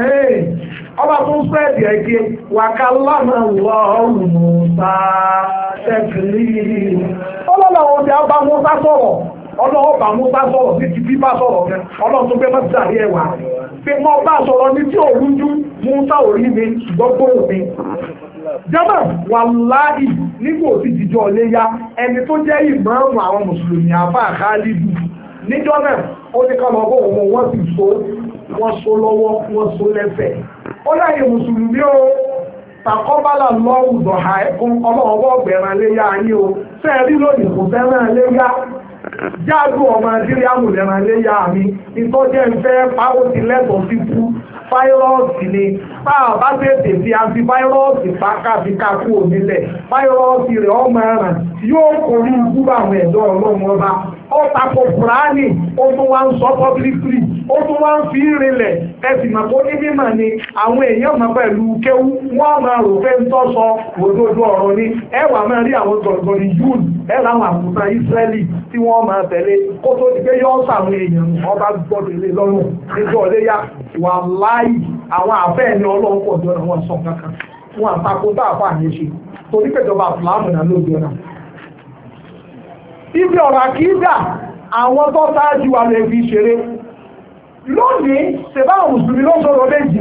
ọba tó ń sẹ́ẹ̀dì ẹ̀kẹ́ wàkàlámà lọ́wọ́ bá ẹ̀kìrí ọlọ́lọ́wọ́ ti bá Mùsá sọ̀rọ̀ ọlọ́wọ́ bá Mùsá sọ̀rọ̀ ní ti bí bá sọ̀rọ̀ rẹ̀ ọlọ́run tó gbé mọ́sílẹ̀ ẹ̀wà pé mọ́ bá sọ̀rọ̀ ní tí ò rújú Mùsá ò rí mi gbọ́gbọ́ mi jẹ́mọ̀ wàláhì nígbò tí jíjọ léyá ẹni tó jẹ́ ìmáàmù àwọn mùsùlùmí àfà Khalidu níjọ́ náà ó ní ká lọ́gbọ́ òun wọ́n sì so wọ́n so lọ́wọ́ wọ́n so lẹ́sẹ̀ ó láyé mùsùlùmí o tàkọ́bálà lọ́wùdọ̀ ẹkùn ọlọ́ọ̀wọ́ ọ̀gbẹ̀ràn léyá yí o fẹ́ẹ̀rí lónìí kò fẹ́ràn léyá jáàdù ọmọ adíríàmù lẹ́ràn léyá mi ìtọ́jẹ́ ń fẹ́ pàwọ́ ti lẹ́tọ̀ọ́ sí kú fáírọ́ọ̀sì ni táà bá tètè fi antivirọ́ọ̀sì pàkàbí kakú onílẹ̀ fáírọ́ọ̀sì rẹ̀ ọmọ ẹ̀ràn yóò kórí ikú àwọn ẹ̀dọ́ ọlọ́run ọba ó tako Kùránì ó tún wá ń sọ publicly ó tún wá ń fi rinlẹ̀ ẹ̀sìn mọ̀ tó ní mímọ̀ ni àwọn èèyàn mọ̀ pẹ̀lú kéwú wọ́n máa rò pé ń tọ́ sọ òdodo ọ̀rọ̀ ni ẹwà máa rí àwọn gọ̀gọ̀rì júùn ẹ̀rọ àwọn àkùnfà Ísírẹ́lì tí wọ́n máa tẹ̀lé kó tó ti pé yọ́ sàwọn èèyàn ọba gbọ́dọ̀ lé lọ́rùn níjọ́ léyà wà láì àwọn àfẹ́ ẹni ọlọ́run pọ̀ jọ àwọn sọ kankan wọn àtakò tá àfà ní ṣe torí pẹ̀jọba àfúlámù náà ló jọ náà ibi ọ̀rọ̀ àkídà àwọn tó sáájú wa lè fi ṣeré lónìí ṣẹ̀bá mùsùlùmí ló sọ̀rọ̀ méjì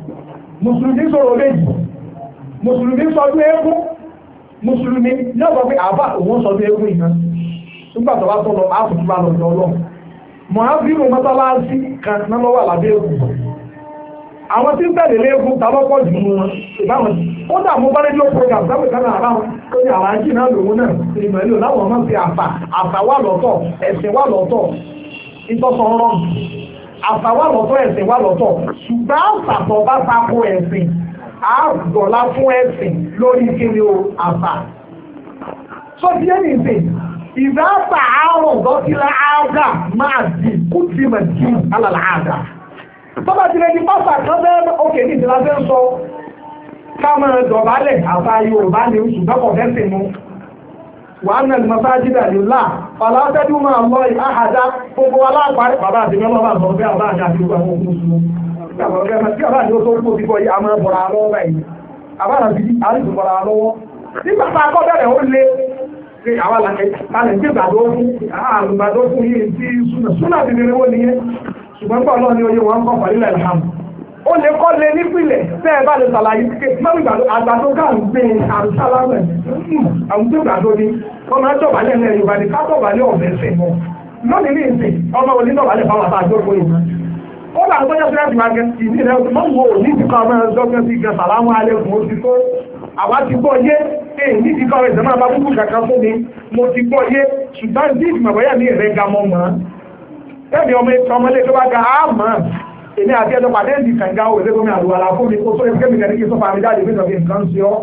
mùsùlùmí sọdún eégún mùsùlùmí ní ọ̀sọ̀ pé àbá òun sọdún eégún ìná nígbàtọ̀ bá tọ́lọ áfùtúbà lọ́dọ̀ ọlọ́run mọ̀hábírù mọ́sálásí kan náà lọ́wọ́ àlàbẹ́ eégún àwọn tí ń tẹ̀lé léégún tàbọ́pọ̀ jù mú wọn ìbáwọn ó dàmú bá rédíò program sábẹ̀ kánà àbáwọn tó ní àwọn ají náà lòun náà ìmọ̀ ìlú láwọn ọmọ sí àṣà wà lọ́tọ̀ ẹ̀sìn wà lọ́tọ̀ ìtọ́sọ̀ ọ̀rọ̀ àṣà wà lọ́tọ̀ ẹ̀sìn wà lọ́tọ̀ ṣùgbọ́n àṣàtọ̀ bá tako ẹ̀sìn àgbọ̀lá fún ẹ̀sìn lórí kíni o àṣà so bí ẹni ìsìn ìdáàtà àrùn dọ́kílá ágà máa di kútìmọ̀ jí alàlà ágà tọ́bá ti lè ní pásà kan bẹ́ẹ̀ òkè ní ìdílá fẹ́ ń sọ káàmà dọ̀bálẹ̀ àfà Yorùbá ní oṣù bẹ́kọ̀ fẹ́sẹ̀ mú wà á nàlì masajida lillah fàlátẹ́dù máa lọ àhàdá gbogbo aláàparí bàbá àti mẹ́lọ́ bá sọ pé àbá àti àti gbogbo àwọn òkú sùn tí àbá àti ó tó kó bíbọ̀ yìí a máa bọ̀rọ̀ alọ́wọ́ báyìí àbá àti àti bọ̀rọ̀ alọ́wọ́ nígbà tá a kọ́ bẹ̀rẹ̀ ó lé pé àwọn àlàkẹ́ gbàdó fún yìí tí súnà ti lè wó nìyẹn ṣùgbọ́n pọ̀ lọ́ọ̀ ní oyé wọn kọ́ pàlílẹ̀ ìhàmù ó lè kọ́ lé nípìnlẹ̀ tẹ́ ẹ bá lè ṣàlàyé pé mọ́bí àgbàdo ká ń gbé àrùsálámẹ̀ àwọn tó gbàdo ni wọ́n máa tọ̀bálẹ̀ ní Yorùbá ní ká tọ̀bálẹ̀ ọ̀bẹ̀ ẹ̀sẹ̀ mọ́ lónìí ní ìsìn ọmọ òní tọ̀bálẹ̀ fáwọn àtàjọ́ ìlú ó bá tó jẹ́ fẹ́ẹ̀tì máa gẹ ìdí rẹ̀ mọ́wọ́ òní ti kọ́ ọmọ ẹ̀dọ́gbẹ́ sí gẹ sàlámù alẹ́kùn ó ti tó àwa ti gbọ́ yé èyí ní ti kọ́ ẹ̀sẹ̀ máa bá búkú kankan fún mi mo ti gbọ́ yé ṣùgbọ́n bí ìgbìmọ̀bọ̀yà ní ìrẹ́ ga mọ́ mọ́ tẹ́bí ọmọlé tó bá ga á mọ́ èmi àti ẹjọ́ pàdé ìdí kànga òwèrè gómìnà àlùwàlà fún mi kó tó ẹgbẹ́ mi kẹ́ni kí sọ́fà mi jáde pé ìjọba nǹkan sí ọ́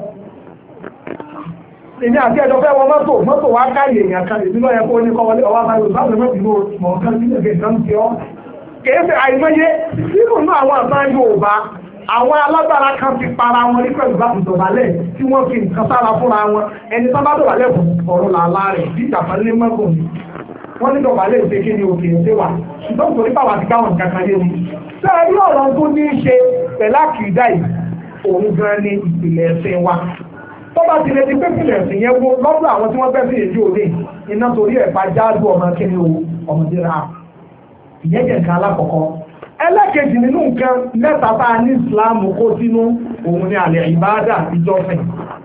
èmi àti ẹjọ́ fẹ́ wọ mọ́tò wá káyè èèyàn kan èmi lọ́yẹ kó ní kọ́wọlé ọwá máa lò sáwọn mọ́tò ìlú mọ̀ọ́kan sí nǹkan sí ọ́ kèé ṣe àìmọye nínú náà àwọn àbá Yorùbá àwọn alágbára kan ti para wọn ní pẹ̀lú bá ìdọ̀bálẹ̀ tí wọ́n fi nǹkan sára fúnra wọn ẹni tó bá dọ̀bálẹ̀ fún ọ̀rọ̀ làlá rẹ̀ bí ìjàpálẹ̀ mọ́gùn ni wọ́n ní dọ̀bálẹ̀ ìṣe kí ni òkè ṣe wà ṣùgbọ́n torí báwa ti káwọn nǹkan kan yé mi. sẹ́ẹ̀ rí ọ̀rọ̀ tó ní í ṣe pẹ̀lú àkìdá yìí òun gan ni ìpìlẹ̀ ẹ̀sìn wa tó bá ti lè di pé ìpìlẹ̀ ẹ̀sìn yẹn wó lọ́dọ̀ àwọn tí wọ́n fẹ́ sí èdè òde iná torí ẹ̀fà jáàdù ọmọ kíni ọmọdé ra ìyẹn jẹ́ nǹkan alákọ̀ọ́kọ́ ẹlẹ́kejì nínú nǹkan mẹ́ta bá ní ìsìláàmù kó sínú òun ni àlẹ́ ìbáàdà ìjọsìn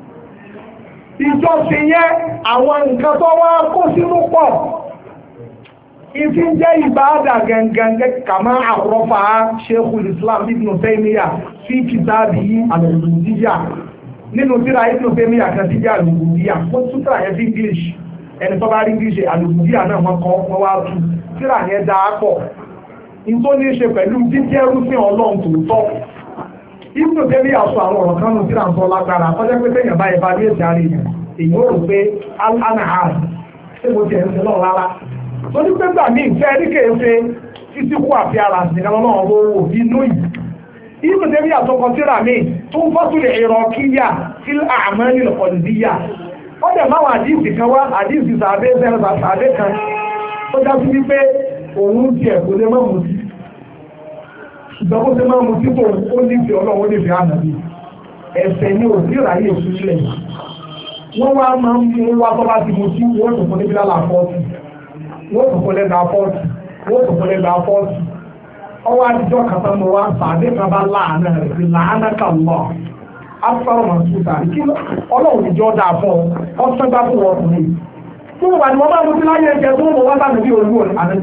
yẹn àwọn nǹkan tó wá kó sínú pọ̀ ìfi ń jẹ́ ìbáàdà gẹ̀ǹgẹ̀ǹgẹ̀ kàmá àkọ́fà Sheikhul Islam Ibn Taymiyyah fi kitabihi al-Ubudiyya nínú tírà Ibn Taymiyyah kan ti jẹ́ al-Ubudiyya fún tútà yẹn sí English ẹni tó bá rí English al-Ubudiyya náà wọ́n kọ́ wọ́n wá tú tírà yẹn dáa pọ̀ tó ní ṣe pẹ̀lú jíjẹ́rú sí Ọlọ́run tòótọ́ ìpínlẹ̀ tẹ́lẹ̀ àṣọ àwọn ọ̀rọ̀ kan nù sí àǹtọ́ lágbára kọjá pé tẹ́yìn bá ẹ̀bá ní èsì ààrẹ èyí ó rò pé alánàhàn ṣé mo ti ẹ̀sìn náà rárá tó ní pé gbà mí ìfẹ́ ní kéèfé títí kú àfi ara sí kan náà owó inú yìí ìpínlẹ̀ tẹ́lẹ̀ àtọkọ síra mi tó ń fọ́tulẹ̀ ìrọ̀ kíyà sí àmọ́ nílò kọ̀dìdíyà ó dẹ̀ máwọn àdíìsì kan wá àdíìsì sàbẹ́ kan tó já sí wípé òun ti ẹ̀kọ́ lé mọ́ mú sí ṣùgbọ́n ó ti máa mú sí tó ó nífẹ̀ẹ́ Ọlọ́run ó nífẹ̀ẹ́ ànàbí ẹ̀fẹ̀ ní òsì ìráyè ìfúnlẹ̀ wọ́n wá máa ń mú wá tọ́ bá ti mú sí wọ́n tó fún níbi lálà 40 wọ́n tó fún lẹ́gbàá 40 wọ́n tó fún lẹ́gbàá 40 ọwọ́ àtijọ́ kàtà mọ́ wá pàdé kan bá láàánà rẹ̀ sí láàánà kà lọ́ afárọ̀ mọ̀ sí ìtàrí kí Ọlọ́run ìjọ dà fún ọ ọ̀sán gbá fún ọkùnrin tó wà ní wọ́n bá mú sí láyé ẹ̀jẹ̀ tó mọ̀ wá bá nàbí olúwo ànàbí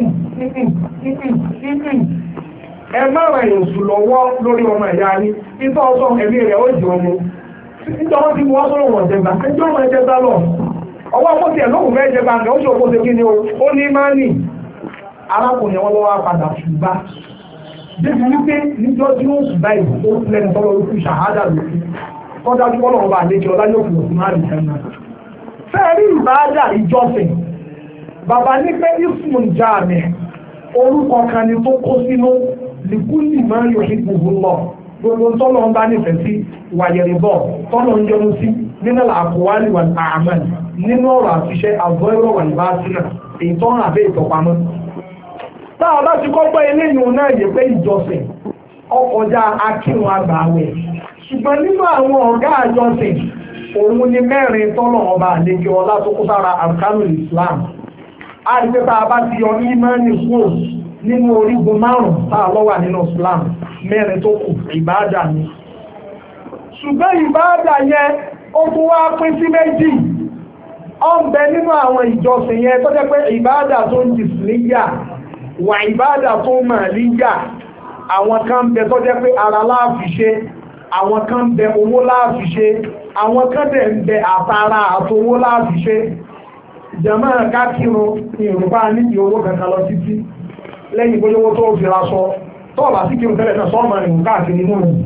ẹ mẹ́rin èsù lọ́wọ́ lórí ọmọ ẹ̀yà ní ìtọ́ ọ̀sán ẹ̀mí rẹ̀ ó jù ọmọ nítorí tí wọ́n sọ̀rọ̀ wọ̀n jẹgbà ẹjọ́ ọmọ ẹjẹgbà lọ ọwọ́ àpótí ẹ̀ lóhùn fẹ́ jẹgbà ǹkan ó ṣe òkú ṣe kí ni ó ní máa nì arákùnrin wọn lọ́wọ́ padà ṣùgbà débi wípé níjọ́ tí ó ṣùgbà ìbò ó lẹ́nu tọ́lọ́ lókù ṣàhádà lókù kọ́dá tí wọ́n bá àlejò ọlá yóò fi òkú máa rí ẹ̀nà fẹ́ẹ̀rí ìbáàdà ìjọsìn bàbá ní pé ismun jami orúkọ kan ni tó kó sínú lìkúlì máa ń yọ̀ṣí gbogbo lọ gbogbo tọ́lọ̀ ń bá nífẹ̀ẹ́ sí wàyẹ̀rìbọ̀ tọ́lọ̀ ń yọnu sí nínú àkọwálì wà àmàn nínú ọ̀rọ̀ àtiṣẹ́ àbọ̀ẹ̀rọ̀ wà ní bá sínà èyí tó ń rà bẹ́ẹ̀ ìtọ̀pamọ́. táwọn bá ti kọ́ pé eléyìí náà yẹ pé ìjọsìn ọkọjá akírun àgbàwẹ̀ ṣùgbọ́n nínú àwọn ọ̀gá àjọsìn òun ni mẹ́rin tọ́lọ̀ ọba àlejò ọlá tó kó sára arkanul Islam àìsẹ́ tá a bá ti yọ ní mẹ́rin kúrò nínú orígun márùn-ún táà lọ́wà nínú Islam mẹ́rin tó kù ìbáàdà ni ṣùgbọ́n ìbáàdà yẹn ó tún wá pín sí méjì ó ń bẹ nínú àwọn ìjọsìn yẹn tó jẹ́ pé ìbáàdà tó ń jìsìlíyà wà ìbáàdà tó ń màlíyà àwọn kan ń bẹ tó jẹ́ pé ara láàfi ṣe àwọn kan ń bẹ owó láàfi ṣe àwọn kan dẹ̀ ń bẹ àtàrà àtowó láàfi ṣe jàmáà kákìrún ní Yorùbá níbi owó kankan lọ títí lẹ́yìn bóyá owó tó fi raṣọ tọ́ọ̀bà sí kí o tẹ́lẹ̀ náà sọ́ọ̀mà rìn káàkiri nínú rẹ̀.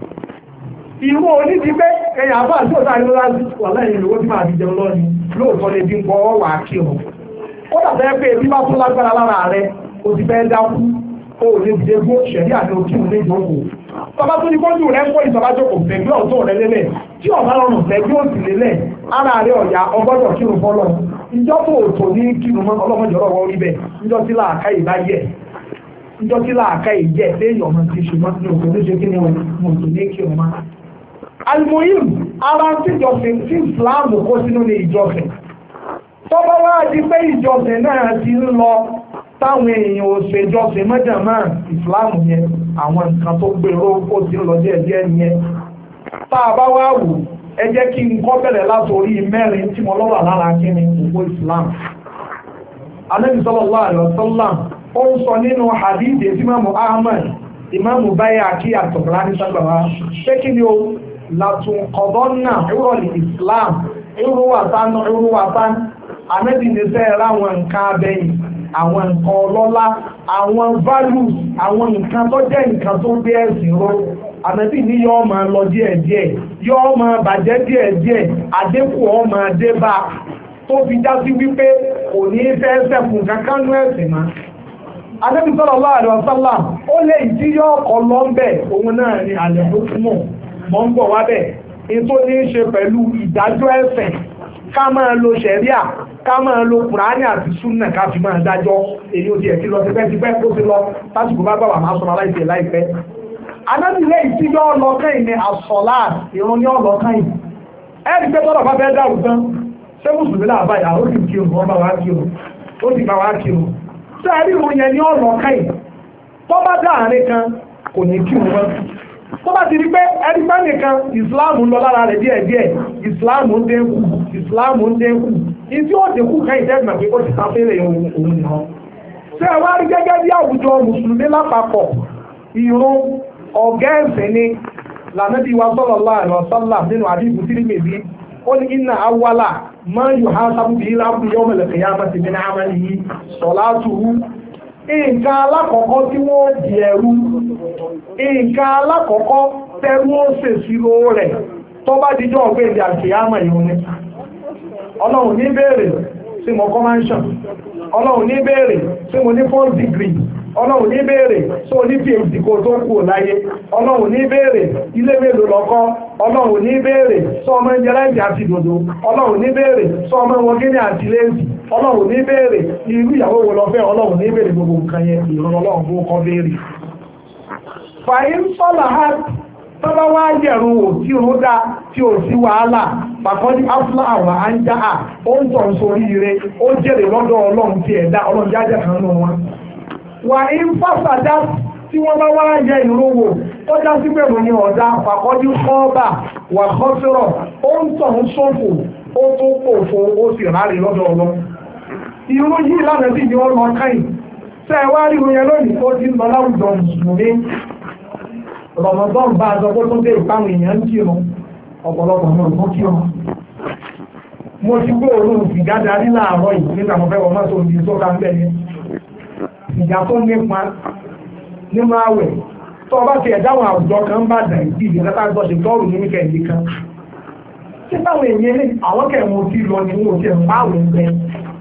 ìwọ oní ti pé ẹ̀yà àbá àti òtá ìlú láti wà lẹ́yìn ìlú tí máa fi jẹun lọ́ni lóòótọ́ lè dín kọ́ wà kírun. ó dàbẹ́ pé bí bá tún lágbára lára rẹ̀ o ti fẹ́ dákú o lè dìde fún ṣẹ̀rí àti òkìrun ní ìjókòó. tọ́ba tó ní kójú rẹ̀ ń kó ìsọ̀bájókòó fẹ̀gbẹ́ ọ̀tún rẹ̀ lélẹ̀ tí ọ̀bá rọrùn fẹ̀gbẹ́ òsì lélẹ̀ ara rẹ̀ ọ̀yà ọgbọ́dọ̀ kírun fọ́lọ́ ìjọ́ tó òtò ní kírun mọ́ ọlọ́mọdé ọ̀rọ̀ orí bẹ́ẹ̀ níjọ́ tí làákà ìbáyẹ̀ níjọ́ tí láàká ìjẹ́ léèyàn ọmọ ti ṣe mọ́ ní òkú lóṣe kí ni mo tò ní kí ọmọ. alimoyim ara tí ìjọsìn tí Islam kó sínú ní ìjọsìn tọ́bọ́ wá di pé ìjọsìn náà ti ń lọ táwọn èèyàn ò ṣe ìjọsìn mọ́jàmá Islam yẹn àwọn nǹkan tó gbèrò ó ti ń lọ díẹ̀díẹ̀ yẹn tá a bá wá wò ẹ jẹ́ kí n kọ́ bẹ̀rẹ̀ látòrí mẹ́rin tí mo lọ́wọ́ lára kí ni òpó Islam. Ànábì sallallahu alaihi wasallam ó ń sọ nínú hadith ìmáàmù Ahmad ìmáàmù Bayhaqi àtọ̀gbọ̀lá ní sàgbàwá pé kí ni ó látún kọ̀dọ́nà ìrọ̀lì Islam ìrúwàtán ànábì ní fẹ́ ráwọn nǹkan abẹ́yìn àwọn nǹkan ọlọ́lá àwọn values àwọn nǹkan tó jẹ́ nǹkan tó gbé ẹ̀sìn ró ànábì ní yọ́ máa lọ díẹ̀díẹ̀ yọ́ máa bàjẹ́ díẹ̀díẹ̀ àdékù ọ́ máa dé bá tó fi já sí wípé kò ní fẹ́ sẹ́kùn kankan nú ẹ̀sìn mọ́. ànábì sallallahu alaihi wasallam ó lè tí yọ́ ọkọ̀ lọ́ńbẹ̀ òun náà ní àlẹ́ fúnmọ̀ mọ́ ń bọ̀ wábẹ̀ ètò ní í ṣe pẹ̀lú ìdájọ́ ẹ̀sìn ká máa lo ṣẹ̀ríà ká máa lo kùránì àti súnà ká fi máa dájọ́ èyí ò tiẹ̀ ti lọ tipẹ́ tó ti lọ lásìkò bá bàbá máa sọ̀rọ̀ aláìsẹ̀ láìpẹ́. anábìlẹ̀ ìtijọ́ ọlọ́kàn yìí ni àsọ̀lá ìrún ní ọlọ́kàn yìí ẹ̀rí pé tọ́lọ̀ bá fẹ́ dàrú tán ṣé mùsùlùmí náà báyà ó sì kírun wọn bá wá kírun ó sì bá wá kírun ṣé ẹ̀rí ìrún yẹn ní ọlọ́kàn yìí tó bá dá àárín kan kò ní kírun wọn tó bá ti rí pé ẹni pẹ́ nìkan ìsìláàmù ń lọ lára rẹ̀ díẹ̀díẹ̀ ìsìláàmù ń dínkù ìdí ó dínkù kẹ́yìn tẹ́gbà pé ó ti sáfẹ́rẹ̀ òun nìkan. ṣé ẹ wá rí gẹ́gẹ́ bí àwùjọ mùsùlùmí lápapọ̀ ìrun ọ̀gá ẹ̀sìn ni lànàbí wa sallallahu alaihi wasallam nínú àdìbò Tirmidhi ó ní inna awwala ma yuhasabu bihi al-abdu yawm al-qiyamati min 'amalihi salatuhu. Nǹkan alákọ̀ọ́kọ́ tí wọ́n di ẹrú nǹkan alákọ̀ọ́kọ́ tẹ́rú ó ṣèṣirò rẹ̀ tó bá dijọ́ ọ̀gbẹ́ ìdí àkìyàmọ̀ ìhun ni ọlọ́run ní béèrè sí mo convention ọlọ́run ní béèrè sí mo ní 4th degree ọlọ́run ní béèrè sí mo ní PhD kó tó kú láyé ọlọ́run ní béèrè ilé mélòó lọ́kọ́ ọlọ́run ní béèrè sọ ọmọ ẹnjẹrẹ́jì àti dòdò ọlọ́run ní béèrè sọ ọmọ wọgínì àti léèzì ọlọ́run ní béèrè irú ìyàwó wo lọ fẹ́ ọlọ́run ní béèrè gbogbo nǹkan yẹn ìrọ̀rọ̀ ọlọ́run bó kọ́ béèrè. fàyín sọ́là ha tọ́lá wá yẹ̀rù wò tí ó dá tí ó sí wàhálà pàkọ́jú áfúlà àwọn àńjá à ó ń tọ̀ sórí ire ó jèrè lọ́dọ̀ ọlọ́run tí ẹ̀dá ọlọ́run jájẹ́ kan nù wọn. wà ń fàṣàdá tí wọ́n bá wá yẹ ìró wò ó já sí pẹ̀lú ní ọ̀dà pàkọ́jú kọ́ọ̀bà wà kọ́sírọ̀ ó ń tọ̀ ń ṣòfò ó tó pòfo ó sì ráre lọ́dọ̀ ọlọ́run. irú yìí lánàá sì ni ó lọ káyìn tẹ́ ẹ wá rí oyin lónìí ó ti ń lọ láwùjọ mùsùlùmí Ramadan bá aṣọ tó tún dé ìpáwọn èèyàn ń kírun ọ̀pọ̀lọpọ̀ náà tó kírun. mo ti gbé òórùn sìgá darí láàárọ̀ yìí nígbà mo fẹ́ wọ mọ́tò òbí tó ká ń bẹ̀ yẹn ìjà tó nípa nínú àwẹ̀ tó bá ti ẹ̀dáwọn àwùjọ kan bá dà ìdí ìdí látà gbọ́ ṣe tọ́rù ní wíkẹ̀ndì kan tí táwọn èèyàn àwọn kẹ̀mọ́ ti lọ ní wọn ò tiẹ̀ ń bá àwẹ̀ ń bẹ́ẹ̀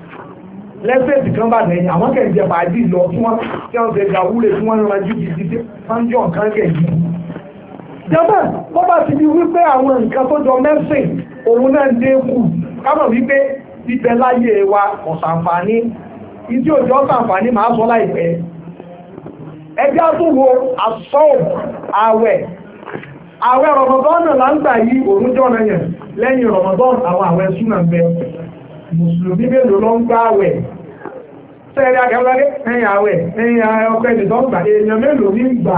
lẹ́sẹ̀sì kan bá lẹ́yìn àwọn kẹ̀ǹjẹ̀ bàájì lọ tí wọ́n ṣe gàwúlẹ̀ tí wọ́n rán jíjì títí sanjọ́ nǹkan kẹ̀jì. jọba wọ́n bá ti di wípé àwọn nǹkan tó jọ mẹ́sìn òun náà dínkù kámọ̀ wípé bíbẹ láyé wa ọ̀sàǹfààní ìdí òjò ọ̀sàǹfààní máa sọ láìpẹ́. ẹgbẹ́ àtúwò àsọ́ọ̀ àwẹ̀ rọmọdọ́nà là ń gbà yí òun jọ̀nà yẹn lẹ́yìn rọmọdọ́nà àwọn àwẹ̀ súnà ń bẹ mùsùlùmí mélòó ló ń gbà àwẹ̀ sẹ́ẹ̀rẹ́ agẹ́lẹ́gẹ́ ẹ̀yìn àwẹ̀ ẹ̀yìn ọkọ̀ ẹ̀dẹ̀ tó ń gbà èèyàn mélòó ní gbà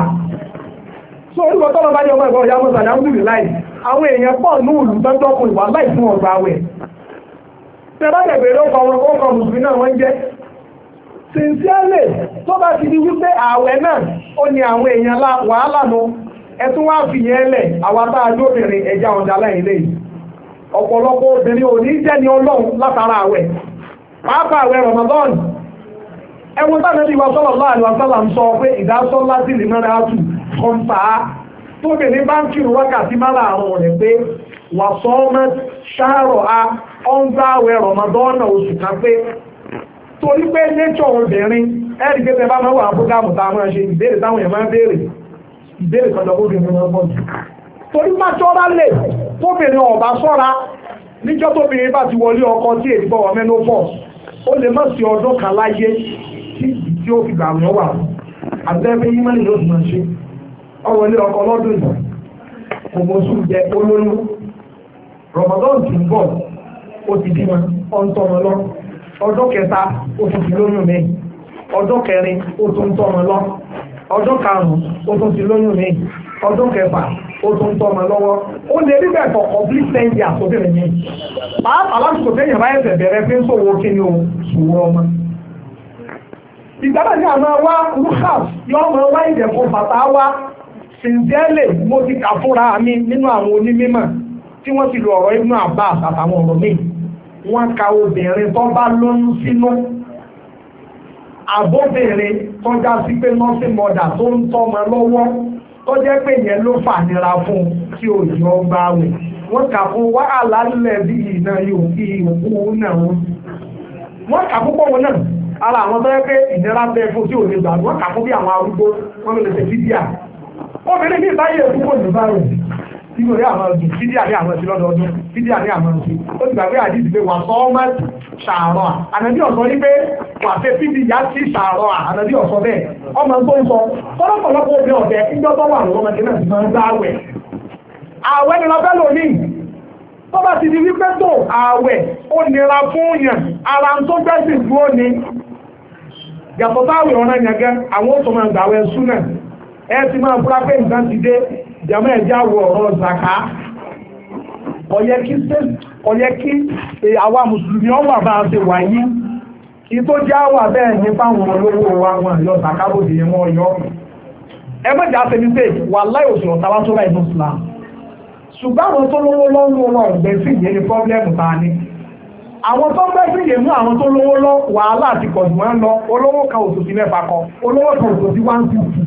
so orúkọ tọ́lọ bá ní ọmọ ẹ̀kọ́ ìyá mọ́sà dáńgùrì láì àwọn èèyàn pọ̀ ní òlù tọ́jọ́kùn ìwà láì fún ọgbà àwẹ̀ tẹ́bàtẹ̀ bèèrè ọkọ̀ mùsùlùmí náà wọ́n jẹ́ sincerely tó bá ti di wípé àwẹ̀ náà ó ní àwọn èèyàn wàhálà nu ẹtún wá fi yẹn lẹ̀ àwọn tá a jóbìnrin ẹja ọ̀dà láì lè ọ̀pọ̀lọpọ̀ obìnrin ò ní jẹ́ ní ọlọ́run látara àwẹ̀ pàápàá àwẹ̀ Ramadan ẹwọ́n tánà bí wa sallallahu alaihi wasallam ń sọ pé ìdásọ́ láti lè mẹ́rin àtù kọ́ńtà tóbìnrin bá ń kírun wákàtí mára àrùn rẹ̀ pé wà sọ ọmọ ṣáàrọ̀ a ọ̀nzá àwẹ̀ Ramadan oṣù kan pé torí pé nature obìnrin ẹ̀rí pé bá máa wà fúgàmù tá a máa ṣe ìbéèrè táwọn èèyàn máa béèrè ìbéèrè kan lọ́wọ́ obìnrin máa bọ̀ jù torí naturally tóbìnrin ọ̀bá sọ́ra níjọ́ tóbìnrin bá ti wọlé ọkọ tí èdè bọ̀ wọ́n menopause ó lè má sí ọdún kan láyé tí ó fi gbà wọ́n wà àbẹ́bẹ́ yí mẹ́rin ló máa ṣe ọwọ́lé ọkọ lọ́dún ìgbà kò mọ̀ sùn jẹ olóyún Ramadan ti ń bọ̀ ó ti bímọ ọ̀ntọ́mọ lọ ọdún kẹta ó tún ti lóyún mi ọdún kẹrin ó tún tọ́mọ lọ ọdún karùn-ún ó tún ti lóyún mi ọdún kẹfà ó tún tọ́mọ lọ́wọ́ ó lè rí bẹ́ẹ̀ for complete 10 years obìnrin yìí pàápàá lásìkò téèyàn bá ẹsẹ̀ bẹ̀rẹ̀ fi ń sòwò kí ni o sòwò ọmọ ìgbàlá ní àmọ́ wá rúkàs yọ ọmọ wá ìdẹ̀kùn bàtà wá sinzẹ́lẹ̀ mo ti kà fúnra mi nínú àwọn onímọ̀ tí wọ́n ti lo ọ̀rọ̀ Ibn Abbas àtàwọn ọ̀rọ̀ míì wọ́n ka obìnrin tó bá lóyún sínú àbóbìnrin tó já sí pé nursing mother tó ń tọ́mọ lọ́wọ́ tó jẹ́ pé yẹn ló fànira fún tí òjì ọgbà wẹ̀ wọ́n kà fún wàhálà lẹ̀ bí iná yóò fi òkú náà wọ́n kà fún pọ́wọ́ náà ara àwọn tó yẹ pé ìnira bẹ fún tí ò lè gbà wọ́n kà fún bí àwọn arúgbó wọ́n lè ṣe fídíà obìnrin ní ìbáyé òkú kò ní báyìí nínú rí àwọn ọdún fídíà ní àwọn ẹ̀sìn lọ́dọọdún fídíà ní àwọn ẹ̀sìn ó ti gbàgbé àdìsí pé wà sọ ọmọ ṣàárọ̀ ànàbí ọ̀sọ́ ní pé wà fẹ́ fídíà sí ṣàárọ̀ ànàbí ọ̀sọ́ bẹ́ẹ̀ ọmọ tó ń sọ tọ́lọ́pọ̀lọpọ̀ obìnrin ọ̀dẹ́ ìjọ tó wà lọ́wọ́ ọmọdé náà ti máa ń gbá àwẹ̀ àwẹ̀ ni lọ fẹ́ lónìí tó bá ti di wípé tó àwẹ̀ ó nira fún yàn ara tó gbẹ́sìn dúró ni yàtọ̀ táwẹ̀ ọ̀ràn yàn gẹ́ àwọn ó tó máa gbàwẹ̀ súnà ẹ ti máa fúra pé nǹkan ti dé jàmọ́ ẹ̀já wọ ọ̀rọ̀ zaka ọ̀yẹ́ kí àwa mùsùlùmí ọwà bá ṣe wà yí kí tó já wà bẹ́ẹ̀ ní fáwọn olówó wa wọn yọ zaka bòdì yẹn wọ́n yọ ẹgbẹ́jà ṣe ní pé wà láì òṣèlú ọ̀tàwá tó láì muslim ṣùgbọ́n àwọn tó lówó lọ́wọ́ wọn ọ̀gbẹ́ sí ìyẹn ní pọ́blẹ́mù ta ni àwọn tó gbẹ́ sí ìyẹn mú àwọn tó lówó lọ wàhálà àti kọ̀dù wọn lọ olówó kan òtòsí mẹ́fà kan olówó kan òtòsí 150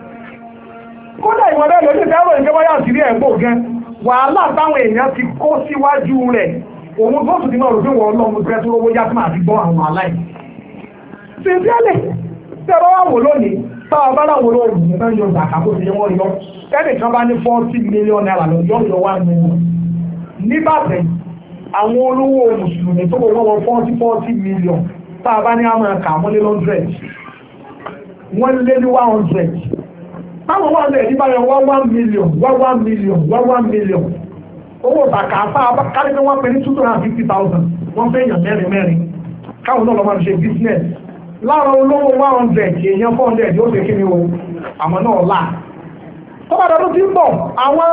kódà ìwọ̀n bẹ́ẹ̀ lójú ìdáwọ̀ ìjọba yà sí rí ẹ̀gbọ́ gan wàhálà táwọn èèyàn ti kó síwájú rẹ̀ òun tó sì ti máa rò pé wọ́n lọ́mú pẹ́ tó rówó yá tí máa fi gbọ́ àwọn aláì sincerely tẹ́rọ wà wò lónìí táwọn bá láwọn olóòrùn nígbà yóò zàkà bó ti yẹ wọ́n yọ ẹnìkan bá ní 40 million naira lọ yọ yọ 1 million nígbàtẹ̀ àwọn olówó mùsùlùmí tó kò wọ́n 40 million táwọn bá ní àmọ́ ẹ̀ka wọ́n lé 100 wọ́n lé ní 100 táwọn wà lẹ́ẹ̀ nígbà yẹn wá 1 million wá 1 million wá 1 million owó bàkà àfáà kárí pé wọ́n pè ní 250,000 wọ́n fẹ́ èèyàn mẹ́rin mẹ́rin káwọn náà lọ máa ṣe business lára olówó 100 èèyàn 400 yóò ṣe kí ni o àmọ́ náà là tó bá dọ̀dún tí ń bọ̀ àwọn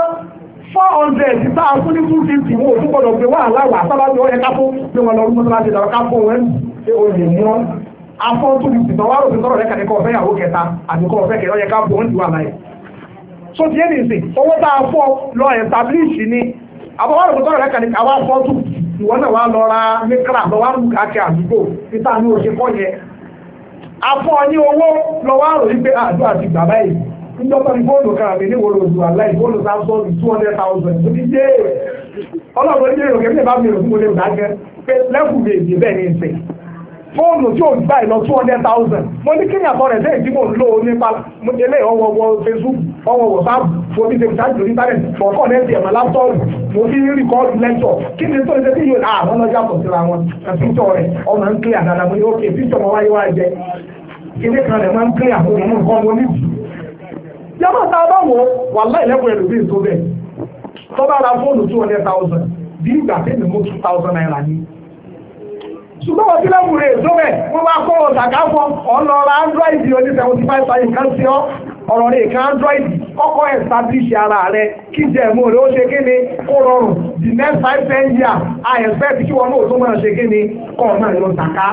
400 tá a fún ní 250 wọn ò tún gbọdọ̀ pé wà láwà sábà tí ó yẹ ká fún pé wọn lọ rú mọ́tò láti dàrọ́ ká fún wọn ṣe o lè mú wọn afọ́ tó ti tìtàn wá ròfin tọrọ lẹ́kàdé kọ́ ọ̀fẹ́ ìyàwó kẹta àti kọ́ ọ̀fẹ́ kẹrọ yẹ ká bọ̀ ń ti wà láyé so ti ẹni ìsìn owó tá a fọ́ lọ establish ni àbọ̀wá ròfin tọrọ lẹ́kàdé àwọn afọ́ tó ìwọ náà wà lọ ra mẹ́kàrà lọ wá mú káàkiri àdúgbò títà ní òṣè kọ́ yẹ afọ́ ní owó lọ wá rò wípé àdó àti bàbá yìí níjọba ní fóònù kàràmì ní ìwòrò òdù àláì fóònù Samsung 200,000 tó ti dé ọlọ́run ní èrò kẹ́mí ìbá mi rò fún mo lè dágẹ́ pé lẹ́kùn mi èdè bẹ́ẹ̀ ní ìsìn fóònù tí ò gbà ìlọ 200,000 mo ní kí ìyàtọ̀ rẹ̀ lẹ́yìn tí mo ń lò ó nípa ilé ọwọ́ Facebook ọwọ́ WhatsApp mo fi ṣe ìṣáájú lórí internet fọ̀ọ́kọ́ ní ẹ̀sìn ẹ̀mọ́ láptọ́ọ̀bù mo fi rìkọ́ọ̀dù lẹ́tọ̀ kí ni tó ń ṣe tí yóò àwọn ọlọ́jà pọ̀ síra wọn píṣọ̀ rẹ̀ ọmọ ń kílẹ̀ àdáadáa mo ní ókè píṣọ̀ wọn wáyé wáyé jẹ kíní kan rẹ̀ máa ń kílẹ̀ àwọn ọmọ nǹkan mo ní. yàrá tá a bá wọ wàhálà ìlẹ́kùn ẹ̀lòmíì tó bẹ̀ tó bá ra fóònù 200,000 bí ìgbà tẹ́lẹ̀ mú 2,000 naira ní ṣùgbọ́n wọ́n tí lẹ́kùn rẹ̀ tó bẹ̀ wọ́n bá kọ́ ọ̀tàkà fún ọlọ́ra android oní 75 sáyé kan sí ọ ọ̀rọ̀ rẹ̀ kan android kọ́kọ́ establish ara rẹ̀ kí jẹ́ mú rẹ̀ ó ṣe kí ni ó rọrùn the next 5-10 years I expect kí wọ́n náà tó máa ṣe kí ni kọ́ ọ̀nà ìlú tàkà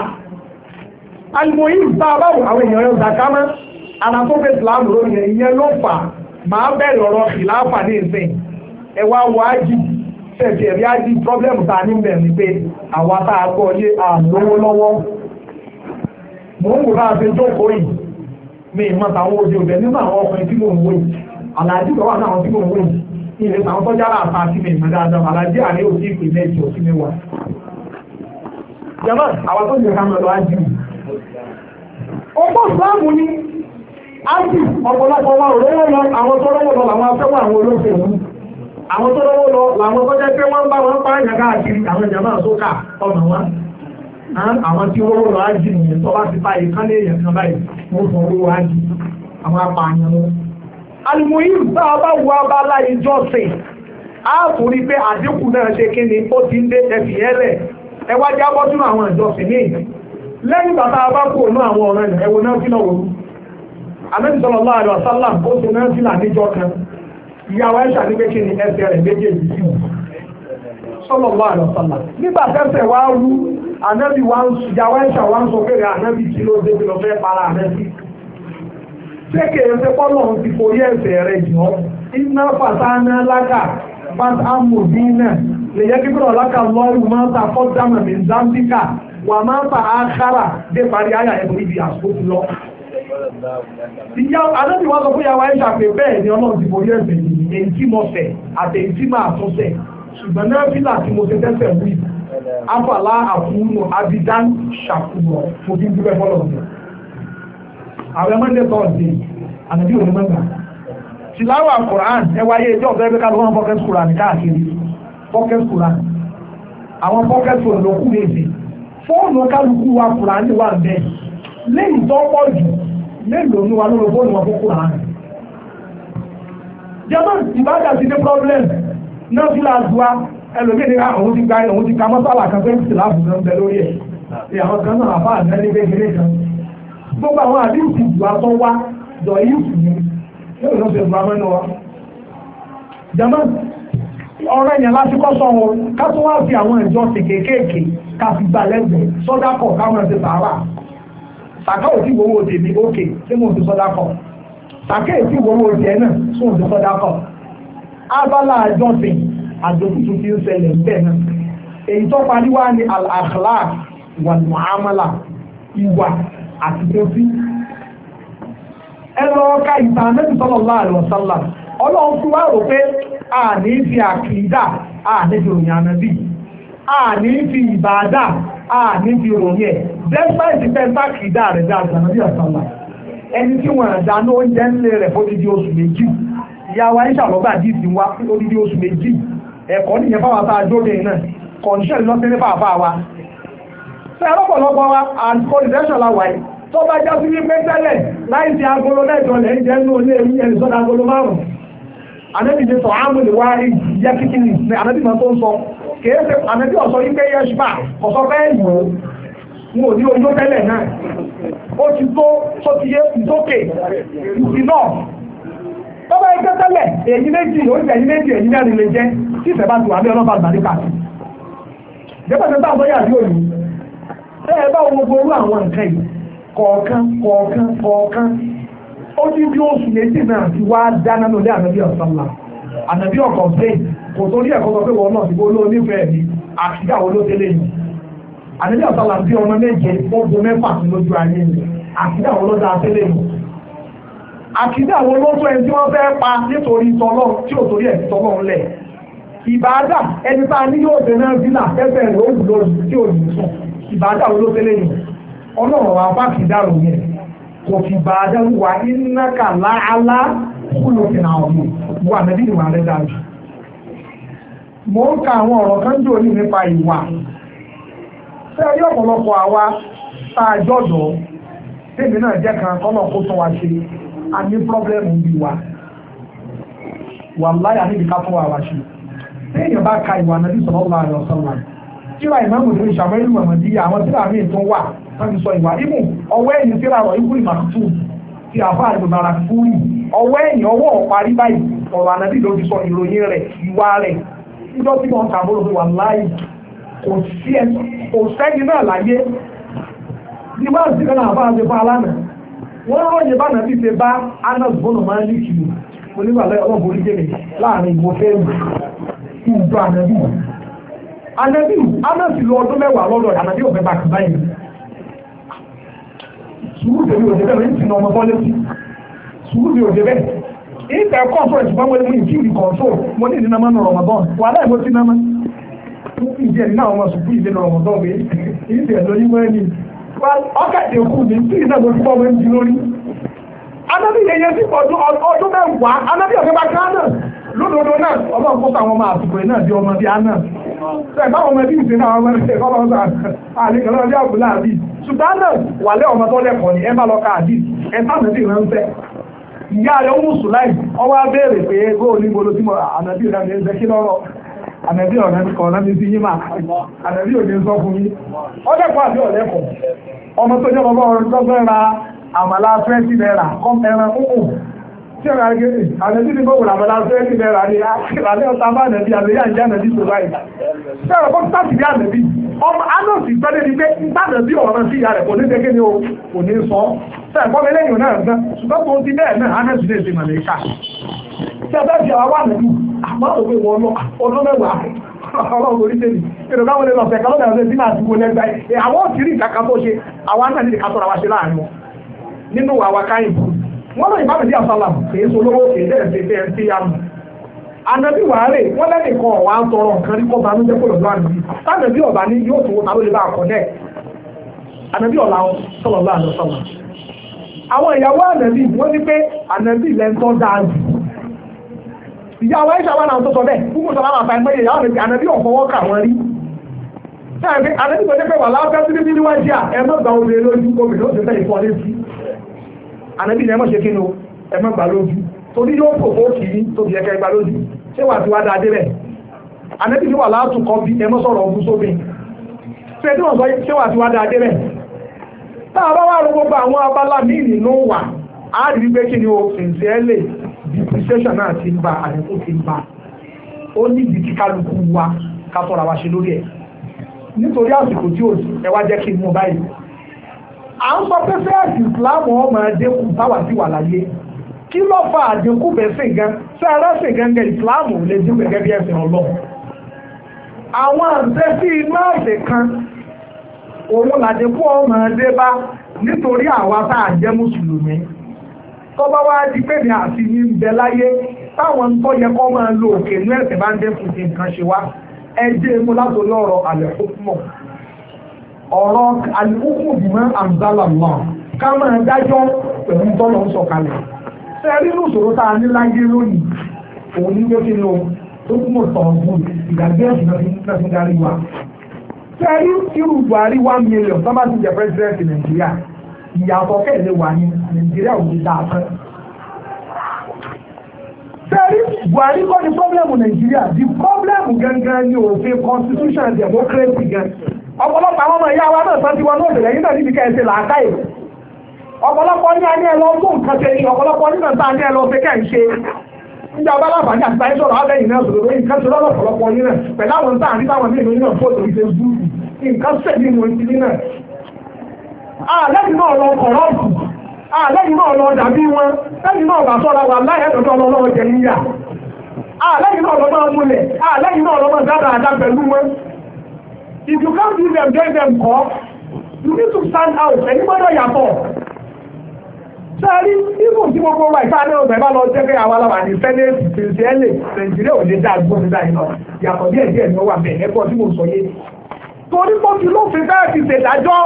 alimoyí bá a báwo àwọn èèyàn yóò tàkà mọ́ ara tó fẹ́ Islam lórí ìyẹn ló fà máa bẹ̀rẹ̀ ọ̀rọ̀ ìlàáfà ní ìsìn ẹwà wájì tẹ̀sí ẹ̀rí ájí pọ́blẹ́mù ta ní bẹ̀rẹ̀ pé àwa tá a gbọ́ yé àlówó lọ́wọ́ mò ń wò bá a ṣe jókòó yìí mi ìmọ̀ tàwọn ojú ọbẹ̀ nínú àwọn ọkùnrin tí mò ń wò yìí àlàájì tó wà náà tí mò ń wò yìí ilé tàwọn tọ́jà láàfà àti mi ìmọ̀ dáadáa àlàájì àní òsì ìpè méjì òsì mẹ́wàá. jẹ́mọ́ àwọn tó jẹ́ ká mọ̀ lọ ájì ọgbọ́n ìsìláàmù ní ájì ọ̀pọ̀lọpọ̀ wa òróró lọ àwọn tó rọ́wọ́ lọ làwọn afẹ́wọ́ àwọn olóṣèlú àwọn tó lọ́wọ́ lọ làwọn tó jẹ́ pé wọ́n bá wọn pa àyàká àkiri àwọn ìjàmbá sókà ọmọ wọn àwọn tí wọ́n lọ ájì nìyẹn tó bá ti pa ìkánlẹ̀ èèyàn kan báyìí wọ́n fọ owó ájì àwọn apààyàn wọn. alimoyim bá a bá wọ abala ìjọsìn á tún rí pé àdínkù náà ṣe kí ni ó ti ń dé ẹfì ẹlẹ̀ ẹ wá jábọ́ sínú àwọn ìjọsìn ní lẹ́yìn bàtà bá kú òun àwọn ọ̀rẹ́ ẹ̀wò náà fi náà wò ó Ànábì sallallahu alaihi wasallam ó ti náà fi là níjọ kan ìyàwó ẹ̀ṣà ní méjì ní ẹsẹ̀ rẹ̀ méjèèjì sí wọn sallallahu alaihi wasallam nígbà tẹ́sẹ̀ wá rú Ànábì wá ń ìyàwó ẹ̀ṣà wá ń sọ pé Ànábì tí ló dé lọ fẹ́ para Ànábì ṣé kèrè ṣe pọ́lọ̀ ti forí ẹ̀sẹ̀ rẹ̀ jù ọ́ iná fàtánà lákà fàtàmùdínà lè yẹ kíkọ́ ọ̀láka lọ́rù máa ń ta fọ́dámà ní zambika wà máa ń ta àkàrà dé parí ayà ẹ̀bùn ibi àsìkò lọ. Àdébí wọn sọ fún yàwá ẹ̀ṣà pé bẹ́ẹ̀ ni ọlọ́run ti borí ẹ̀sẹ̀ yìí èyí tí mo fẹ̀ àti èyí tí máa tún fẹ̀ ṣùgbọ́n náà fílà tí mo ṣe tẹ́sẹ̀ wí afàlà àfúnù abidan ṣàkùnà mo fi ń dúpẹ́ fọlọ́ mi. Àwọn ẹmọ́dé tọ́ọ̀dé àdébí òní mẹ́ta. Tìláwà Quran ẹwà ayé ìjọ ọ̀fẹ́ bẹ́ẹ̀ ká lọ́wọ́ pocket Quran káàkiri pocket Quran àwọn pocket phone ló kú léèdè fóònù kálukú wa Quran wà bẹ́ẹ̀ lẹ́yìn tó pọ̀ jù mélòó ní wa lórí fóònù wọn fún Quran. Jẹ́mọ́ ìbájà ti ní problem náà fi láàdúrà ẹlòmíì ní àwọn ti gba òun ti ka mọ́sálà kan pé ìsìlá àbùkù ń bẹ lórí ẹ̀ àwọn kan náà àbá àdá ní kékeré kan gbogbo àwọn àdéhùn ti jù àtọ́ wá jọ yìí fún mi yóò lọ sí ìgbà mẹ́nu wa. Jẹ́mọ́ ọ̀rọ̀ ẹ̀yàn lásìkò sọ wọn ká tó wá fi àwọn ìjọ sí kéékèèké ká fi gbà lẹ́gbẹ̀ẹ́ sọ́dá kọ̀ káwọn ẹ̀sẹ̀ sàárà sàkà òtí ìwòwò òdì mi ókè tí mo ti sọ́dá kọ̀ sàkà ètí ìwòwò òdì ẹ̀ náà tí mo ti sọ́dá kọ̀ abala àjọsìn àjọkùtù tí ń ṣẹlẹ̀ bẹ́ẹ̀ náà èyí tó parí wá ní al-akhlaq wal muamala ìwà àti tó sí. ẹ lọ ka ìtàn Ànábì sallallahu alaihi wasallam ọlọ́run fún wa rò pé a ní fi àkìdá a ní fi ròyìn ànábì a ní fi ìbàdà a ní fi ròyìn ẹ̀ despite pẹ́ńtà àkìdá rẹ̀ dá ànábì àsálà ẹni tí wọ́n dáná oúnjẹ ńlẹ̀ rẹ̀ fódìdí oṣù méjì ìyàwó àyíṣà lọ́gbà dì sí wa fódìdí oṣù méjì ẹ̀kọ́ nìyẹn fáwọn tá a jóde náà kọ̀ǹṣẹ́lì lọ́sẹ̀ ní fàáfà wa ṣé ọlọ́pọ̀lọpọ̀ wa àǹkọ́ ìrẹsọ̀lá wáyé tó bá já sí wípé tẹ́lẹ̀ láì sí agolo mẹ́jọ lẹ́ ń jẹ́ nínú ilé ẹni sọ́dọ̀ agolo márùn-ún ànábì ní sọ àmúlẹ̀ wá yẹ kíkìnì ní ànábì náà tó ń sọ kèéfẹ́ ànábì ọ̀sọ́ wípé yẹ́ṣùpá ọ̀sọ́ fẹ́ yìí wọn ò ní ojú tẹ́lẹ̀ náà ó ti tó ti yé ìtókè ìsìn náà tó bá yẹ tẹ́lẹ̀ èyí méjì oúnjẹ èyí méjì èyí mẹ́rin lè jẹ́ tí ìfẹ́ bá ti wà ní ọlọ́pàá àgbàdìkà jẹ́pẹ̀sẹ̀ táwọn yà rí òní ẹ bá wọn gbogbo orú àwọn nǹkan yìí kọ̀ọ̀kan ó ní bí oṣù méjì náà ti wá dáná lórí ànábì ọ̀sánlá ànábì ọ̀kọ̀ bẹ́ẹ̀ kò tó rí ẹ̀kọ́ sọ pé wọ́n náà ti gbó ló nífẹ̀ẹ́ mi àtìdáwó ló tẹ́lẹ̀ yìí ànábì ọ̀sánlá bí ọmọ méje gbogbo mẹ́fà sí lójú ayé mi àtìdáwó ló dáa tẹ́lẹ̀ yìí àtìdáwó ló tó ẹni tí wọ́n fẹ́ pa nítorí tọ́lọ́ tí ò torí ẹ̀ tọ́lọ́ ńlẹ̀ ìbádà ẹni tá a ní yóò tẹ̀ náà sílà fẹ́fẹ́ rẹ̀ ó wù lórí tí ò ní sùn ìbádà ló tẹ́lẹ̀ yìí ọlọ́run wa bá fi dárò yẹn kò fi bá a dẹ́rù wá ináka láàlá kúlò fi náà ọ̀mù wà nẹ́bí ìwà rẹ̀ dájú. mo ń ka àwọn ọ̀rọ̀ kan jò ní nípa ìwà sẹ́ẹ̀rí ọ̀pọ̀lọpọ̀ àwa tá a jọ̀dọ̀ tèmi náà jẹ́ kan kọ́nà kó tún wa ṣe a ní pọ́blẹ́mù bí wa wàláyà níbi ká fún wa wá ṣe téèyàn bá ka ìwà nàbí sallallahu alaihi wasallam tíra ìmáàmù tó ń ṣàmẹ́lú mọ̀mọ́dí àwọn tíra míì tó wà wọ́n ti sọ ìwà ibù ọwọ́ ẹ̀yìn tíra rọ̀ ibù ìmàkùtù ti àfáà àgbègbàrà fúrì ọwọ́ ẹ̀yìn ọwọ́ ọ̀parí báyìí ọ̀rọ̀ ànábì ló ti sọ ìròyìn rẹ̀ ìwà rẹ̀ níjọ́ tí wọ́n kà bọ́lọ́ pé wà láàyè kò sẹ́ni náà láyé ní bá ń sìnkẹ́ náà àfáà ṣe fún alánà wọ́n rọ́ọ̀yẹ bá nàbí ṣe bá Anas bọ́nà máa ń ní kìlù onígbàlẹ̀ ọlọ́bùnrin jẹ́mi láàrin ìmọ̀fẹ́ ìjọ ànábì Ànábì Anasi lọ ọdún mẹ́wàá lọ́dọ̀ ànábì ọ̀fẹ́ bá kàbá yìí. Sùúrù tèmi ò débẹ̀ ń tìǹà ọmọ bọ́lé sí. Sùúrù mi ò débẹ̀. Ìfẹ́ kọ́ńtò ìṣùgbọ́n mo ní ìkíri kọ́ńtò mo ní ìdínà máa ń rọ̀ Ramadan. Wà láì mo ti náà mọ́. Ìjẹ́ ìdínà àwọn ọmọ sùkúrù ìdínà Ramadan mi. Ìfẹ́ lọ yí wọ́n ní. Ọkàdé òkú mi tí ìdínà mo ti bọ́ wọn di lórí. Ànábì yẹyẹ sí ọdún mẹ́wàá ànábì ọ̀fẹ́ bá ká náà. Lódodo náà ọlọ́run kó sáwọn ọmọ àsìkò náà di ọmọ bíi àná ṣẹ̀gbọ́n ọmọ ẹbí ìṣẹ́ náà ọmọ ẹgbẹ́ ọlọ́run àlejò lọ́dí àbúlá àbí ṣùgbọ́n náà wà lẹ́ ọmọ tó lẹ́kọ̀ọ́ ni ẹ bá lọ ká àdí ẹ sáà nàbí ránṣẹ́ ìyá rẹ̀ ó mú sùláì ọwọ́ abéèrè pé góò ní gbolo tí mo ànàbí rẹ̀ ní ẹgbẹ́ kí lọ́rọ̀ ànàbí ọ̀rẹ́ mi sí yín mà ànàbí ò ní sọ fún yín ọlẹ́kọ̀ọ́ àbí ọ̀lẹ́kọ̀ọ́ ọmọ tó jẹ́ bàbá ọ̀rẹ́ tó fẹ́ ra àmàlà fẹ́ẹ́sì náírà kọ́ ẹran kúkú tí ọ̀rọ̀ agẹ́gẹ́ ànàbí ní bọ́wọ̀ làbọ̀lá fẹ́ẹ́sì náírà ní àlẹ́ ọ̀tá bá ànàbí àlẹ́yà ń jẹ́ ànàbí tó báyìí tí ọ̀rọ̀ bọ́ sáàtì bí ànàbí ọmọ anọ́sì gbẹ́lẹ́ ní pé ìtànàbí ọ̀rọ̀ sí ìyá rẹ̀ kò ní dẹ́gẹ́ ní o kò ní sọ sẹ́ẹ̀kọ́ mi lẹ́yìn náà gbẹ́ ṣùgbọ́n tó ti bẹ́ẹ̀ náà anọ́sì lè ṣe màlẹ́kà tí a bá fi àwọn ànàbí àmọ́ òwe wọn lọ ọdún mẹ́wàá ọlọ́run orí tèmi èrò káwọn lè lọ fẹ̀ kálọ́dà ọ̀sẹ̀ sínú àdúgbò lẹ́gbà àwọn òtìrí ìkàkà tó ṣe àwọn náà nílé kátọ́ra wa ṣe láàrin wọn nínú àwa káyìn wọn náà ìbámu sí àsálàm kìí so lówó kìí dẹ́rẹ̀ sí àmù ànàbí wàhálẹ̀ wọ́n lẹ́nìkan ọ̀wá ń tọrọ nǹkan rí kọ́ba ló jẹ́ kó lọ́dọ̀ ànàbí ànàbí ọ̀bá ní yóò tún ta ló lè bá àkọ́dẹ́ ànàbí ọ̀la sọ̀rọ̀ lọ́ àná sọ̀rọ̀ àwọn ìyàwó ànàbí wọ́n ní pé ànàbí lẹ́ńtọ́ dáadì ìyàwó Aisha wà náà tó sọ bẹ́ẹ̀ púpọ̀ sọ láwọn àfàìmọ́ ìyàwó ànàbí ọ̀fọwọ́ kà wọ́n rí ànàbí tó jẹ́ pé wà láwọ́fẹ́ sí níbi níwájú à ẹmọ́ gba obìnrin lójú obìnrin ó sì fẹ́ ìfọ́ létí ànàbí ni ẹmọ́ ṣe kí ni ẹmọ́ gbà lójú torí yóò pòpó kì í tó fi ẹkẹ gbà lójú ṣé wà tí wá dáadé rẹ̀ ànàbí ni wà látùkọ́ bí ẹmọ́ sọ̀rọ̀ ọ̀bú sóbìn ṣé tí wọ́n sọ ṣé wà tí wá dáadé rẹ̀ tá a bá wà rú gbogbo àwọn abala míì nínú wà á rí pé kí ni o sincerely depreciation náà ti ń ba àdínkù ti ń ba ó ní ìdí kí kálukú wa ká tọ́ra wa ṣe lórí ẹ̀ nítorí àsìkò tí ó ẹ wá jẹ́ kí n mú báyìí à ń sọ pé fẹ́ẹ̀sì ìsìláàmù ọmọ àdínkù táwà sí wà láyé kí ló fa àdínkù bẹ́sẹ̀ gan fẹ́ẹ̀rẹ́sẹ̀ gangan ìsìláàmù lè dín gẹ́gẹ́ bí ẹ̀sìn ọlọ́ àwọn àǹtẹ́sí iná ọ̀sẹ̀ kan òun làdínkù ọmọ adé bá nítorí àwa tá à jẹ́ mùsùlùmí tó bá wá di pé ní àti ní ń bẹ láyé táwọn ń tọ́ yẹ kọ́ máa lo òkè ní ẹ̀sẹ̀ bá ń dẹ́kun sí nǹkan ṣe wá ẹjẹ́ mú látòrí ọ̀rọ̀ àlẹ́kùnmọ̀ ọ̀rọ̀ àlẹ́kùnmọ̀ bímọ àǹzálàmọ́ ká máa dájọ́ pẹ̀lú tọ́lọ̀ ń sọ̀kalẹ̀ sẹ́rí ní ìṣòro tá a ní láyé lónìí òun ní lókè lọ tó túmọ̀ tọ̀ọ̀gùn ìgbàgbé ẹ̀sìn náà fi darí wa sẹ́rí irú Buhari 1 million tó bá ti jẹ president Nàìjíríà ìyàtọ̀ kẹ́lẹ̀ wà ní Nàìjíríà ò ní dáa tán. Sẹ́rí Buhari kọ́ ni pọ́blẹ́mù Nàìjíríà the pọ́blẹ́mù gangan ni òfin constitution and democracy gan. ọ̀pọ̀lọpọ̀ àwọn ọmọ ìyá wa náà sọ ti wọn náà bẹ̀rẹ̀ yín náà níbi kẹ́ẹ̀ṣe làákàyè. ọ̀pọ̀lọpọ̀ ní ẹni ẹlọ tó nǹkan ṣe ní ọ̀pọ̀lọpọ̀ nínú ta ní ẹlọ fẹ́ kẹ́ ń ṣe. Níjà ọba alábàájá àti táyé sọ̀rọ̀ abẹ́yìn náà sọ̀rọ̀ lórí nǹkan ṣe lọ́pọ̀lọpọ̀ yín náà pẹ̀lú àwọn táà ní táwọn mílíọ̀nù yín náà fóòtò ìṣe búùkù nǹkan ṣẹ̀ ní ìwọ̀n ti ní náà. Lẹ́yìn náà lọ kọ̀rọ̀ọ̀tù lẹ́yìn náà lọ dàbí wọn lẹ́yìn náà bà sọ́ra wà láyẹ̀dọ̀dọ̀ ọlọ́wọ́ jẹ níyà lẹ́yìn náà lọ́mọ́ múlẹ̀ lẹ́yìn náà lọ́mọ́ dáadáa àdá pẹ̀lú wọn. If you can't do them join them kọ́ you need to stand out ẹni gbọ́dọ̀ yàtọ̀. Sẹ́rí ibùn tí gbogbo wa ìta ní ọgbà ìbá lọ jẹ́ pé àwọn aláwà ní sẹ́nẹ̀tì tìrìsìẹ́lẹ̀ Nàìjíríà ò lè dá gbọ́n nígbà yìí lọ yàtọ̀ díẹ̀ díẹ̀ ni ó wà bẹ́ẹ̀ ẹ̀kọ́ tí mo sọ yé. Torí pọ́ ti lófin fẹ́ẹ́ ti ṣèdájọ́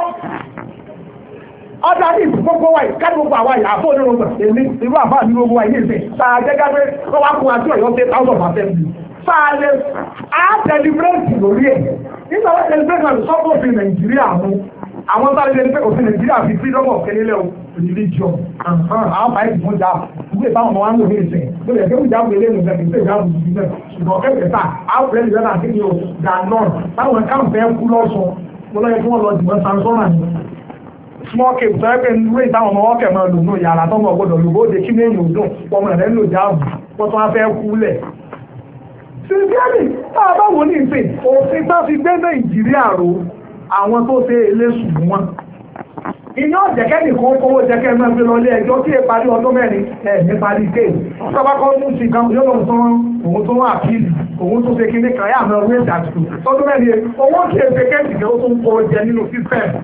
ọjà ní gbogbo wa ìka gbogbo àwa ìyàfó onírúurú èmi irú àbá ní gbogbo wa ilé ìsìn sáà jẹ́gá pé wọ́n wá kún àti ọ̀yọ́ ṣe thousand assembly sáà lè á deliberate lórí ẹ̀ nígbà wọ́n deliberate náà sọ́kò òfin Nàìjíríà mú àwọn sáré lè pé òfin Nàìjíríà fi freedom of kẹ́lẹ́lẹ́ o religion àwọn báyìí fún jà ìwé ìbáwọn ọmọ wa ń lò ní ìsìn lórí ẹ̀kẹ́ ìjà òkè lẹ́nu ìfẹ́ ìfẹ́ ìjà òkè ìfẹ́ ṣùgbọ́n kẹ́kẹ́ sá àwọn pẹ̀lú ìfẹ́ náà kéde o dà náà táwọn káwọn fẹ́ kú lọ́sùn mo lọ́yẹ kí wọ́n lọ jùmọ̀ transformer ni small cave tó ẹgbẹ́ ìwé ìtàwọn ọmọ ọkẹ̀ máa lò náà yàrá tọ́mọ ọgbọ́dọ̀ lò bóde kí méjì ò dùn ọmọ rẹ̀ lò jáàbù wọ́n tó wá fẹ́ kú lẹ̀. sincerely tá a bá wò ní ìsìn òfin tá fi gbé Nàìjíríà ro àwọn tó ṣe eléṣù wọn. iná jẹ́kẹ́ nìkan kówó jẹ́kẹ́ máa gbé lọ ilé ẹjọ́ tí è parí ọdún mẹ́rin ní parí kéèkì sábàkọ́ mú sí kan yóò lọ sọ òun tó wà àpíìlì òun tó ṣe kíní kan yá àmọ́ orí ìdàtú ọdún mẹ́rin owó tí èsè kéèkì kan ó tún kó jẹ nínú sísẹ́ẹ̀mù.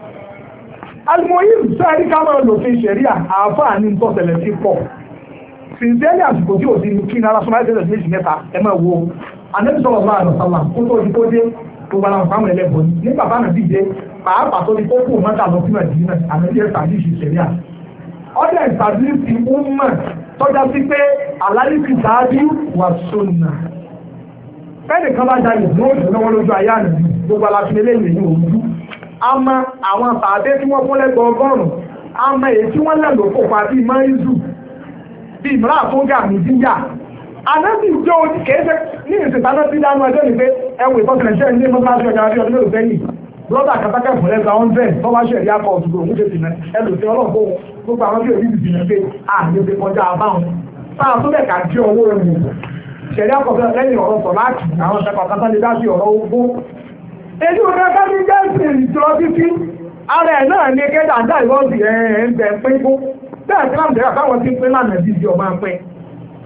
Alimoyim sáré ká máa lò fi ṣẹ̀ríà àáfàá ní tọ́sẹ̀lẹ̀ sí pọ̀. Sincerely àsìkò tí ò sí ní kí ní alásùnmáyé tẹ́lẹ̀ méjì mẹ́ta ẹ máa wo. Ànábì sọ̀rọ̀ bá àlọ́ sálà kó tó di kó dé gbogbo àwọn fáwọn ẹlẹ́bùn ní. Ní bàbá náà dìde pàápàá tó di kó kú mọ́tà lọ sí Màdínà ànábì ẹ̀sàdí ṣe ṣẹ̀ríà. Ọdẹ ìsàdí ti ń mọ̀ tọ́já sí pé àlálìkì sáájú wà sónà. Fẹ́ẹ̀nì kan bá jalè ní òjò lọ́wọ́ lójú ayé àná gbogbo aláfin àmọ́ àwọn tàbí tí wọ́n fún lẹ́gbẹ̀ ọgọ́rùn-ún àmọ́ èyí tí wọ́n lẹ́gbẹ̀ òkòpá bí mọ́ìzù bí ìmúra àtúngà nìdíyà anábì jẹ́ ojú kẹ́ẹ́sẹ́ ní ìsìnkánná sí dánú ẹjọ́ ní pé ẹwù ìtọ́sẹ̀lẹ̀ṣẹ́ ní mọ́sáàsì ọjà àbí ọdún mélòó fẹ́yìn brọ́dà kàtàkẹ́ fún lẹ́gbẹ̀ 100 tó bá ṣẹ̀rí akọ̀ ọ̀tùgbò òun ṣe tìǹà ẹlòfin ọlọ́pọ̀ gbogbo àwọn tí òbí tìǹà pé ààyè ti kọjá àbáwọn sáà tó bẹ̀ ká jẹ́ owó rẹ̀ ṣẹ̀rí akọ̀ lẹ́yìn ọ̀rọ̀ sọ̀ láti àwọn ṣẹ̀kọ̀ kátà lè dá sí ọ̀rọ̀ ogbó èdè òkèkà ní jẹ́sì ìjọ títí ara ẹ̀ náà ní kẹ́dà dá ìwọ́sì ẹ̀ẹ́bẹ̀ pín fún bẹ́ẹ̀ tí láti rẹ̀ káwọn tí pín lánàá bí i ọmọ pín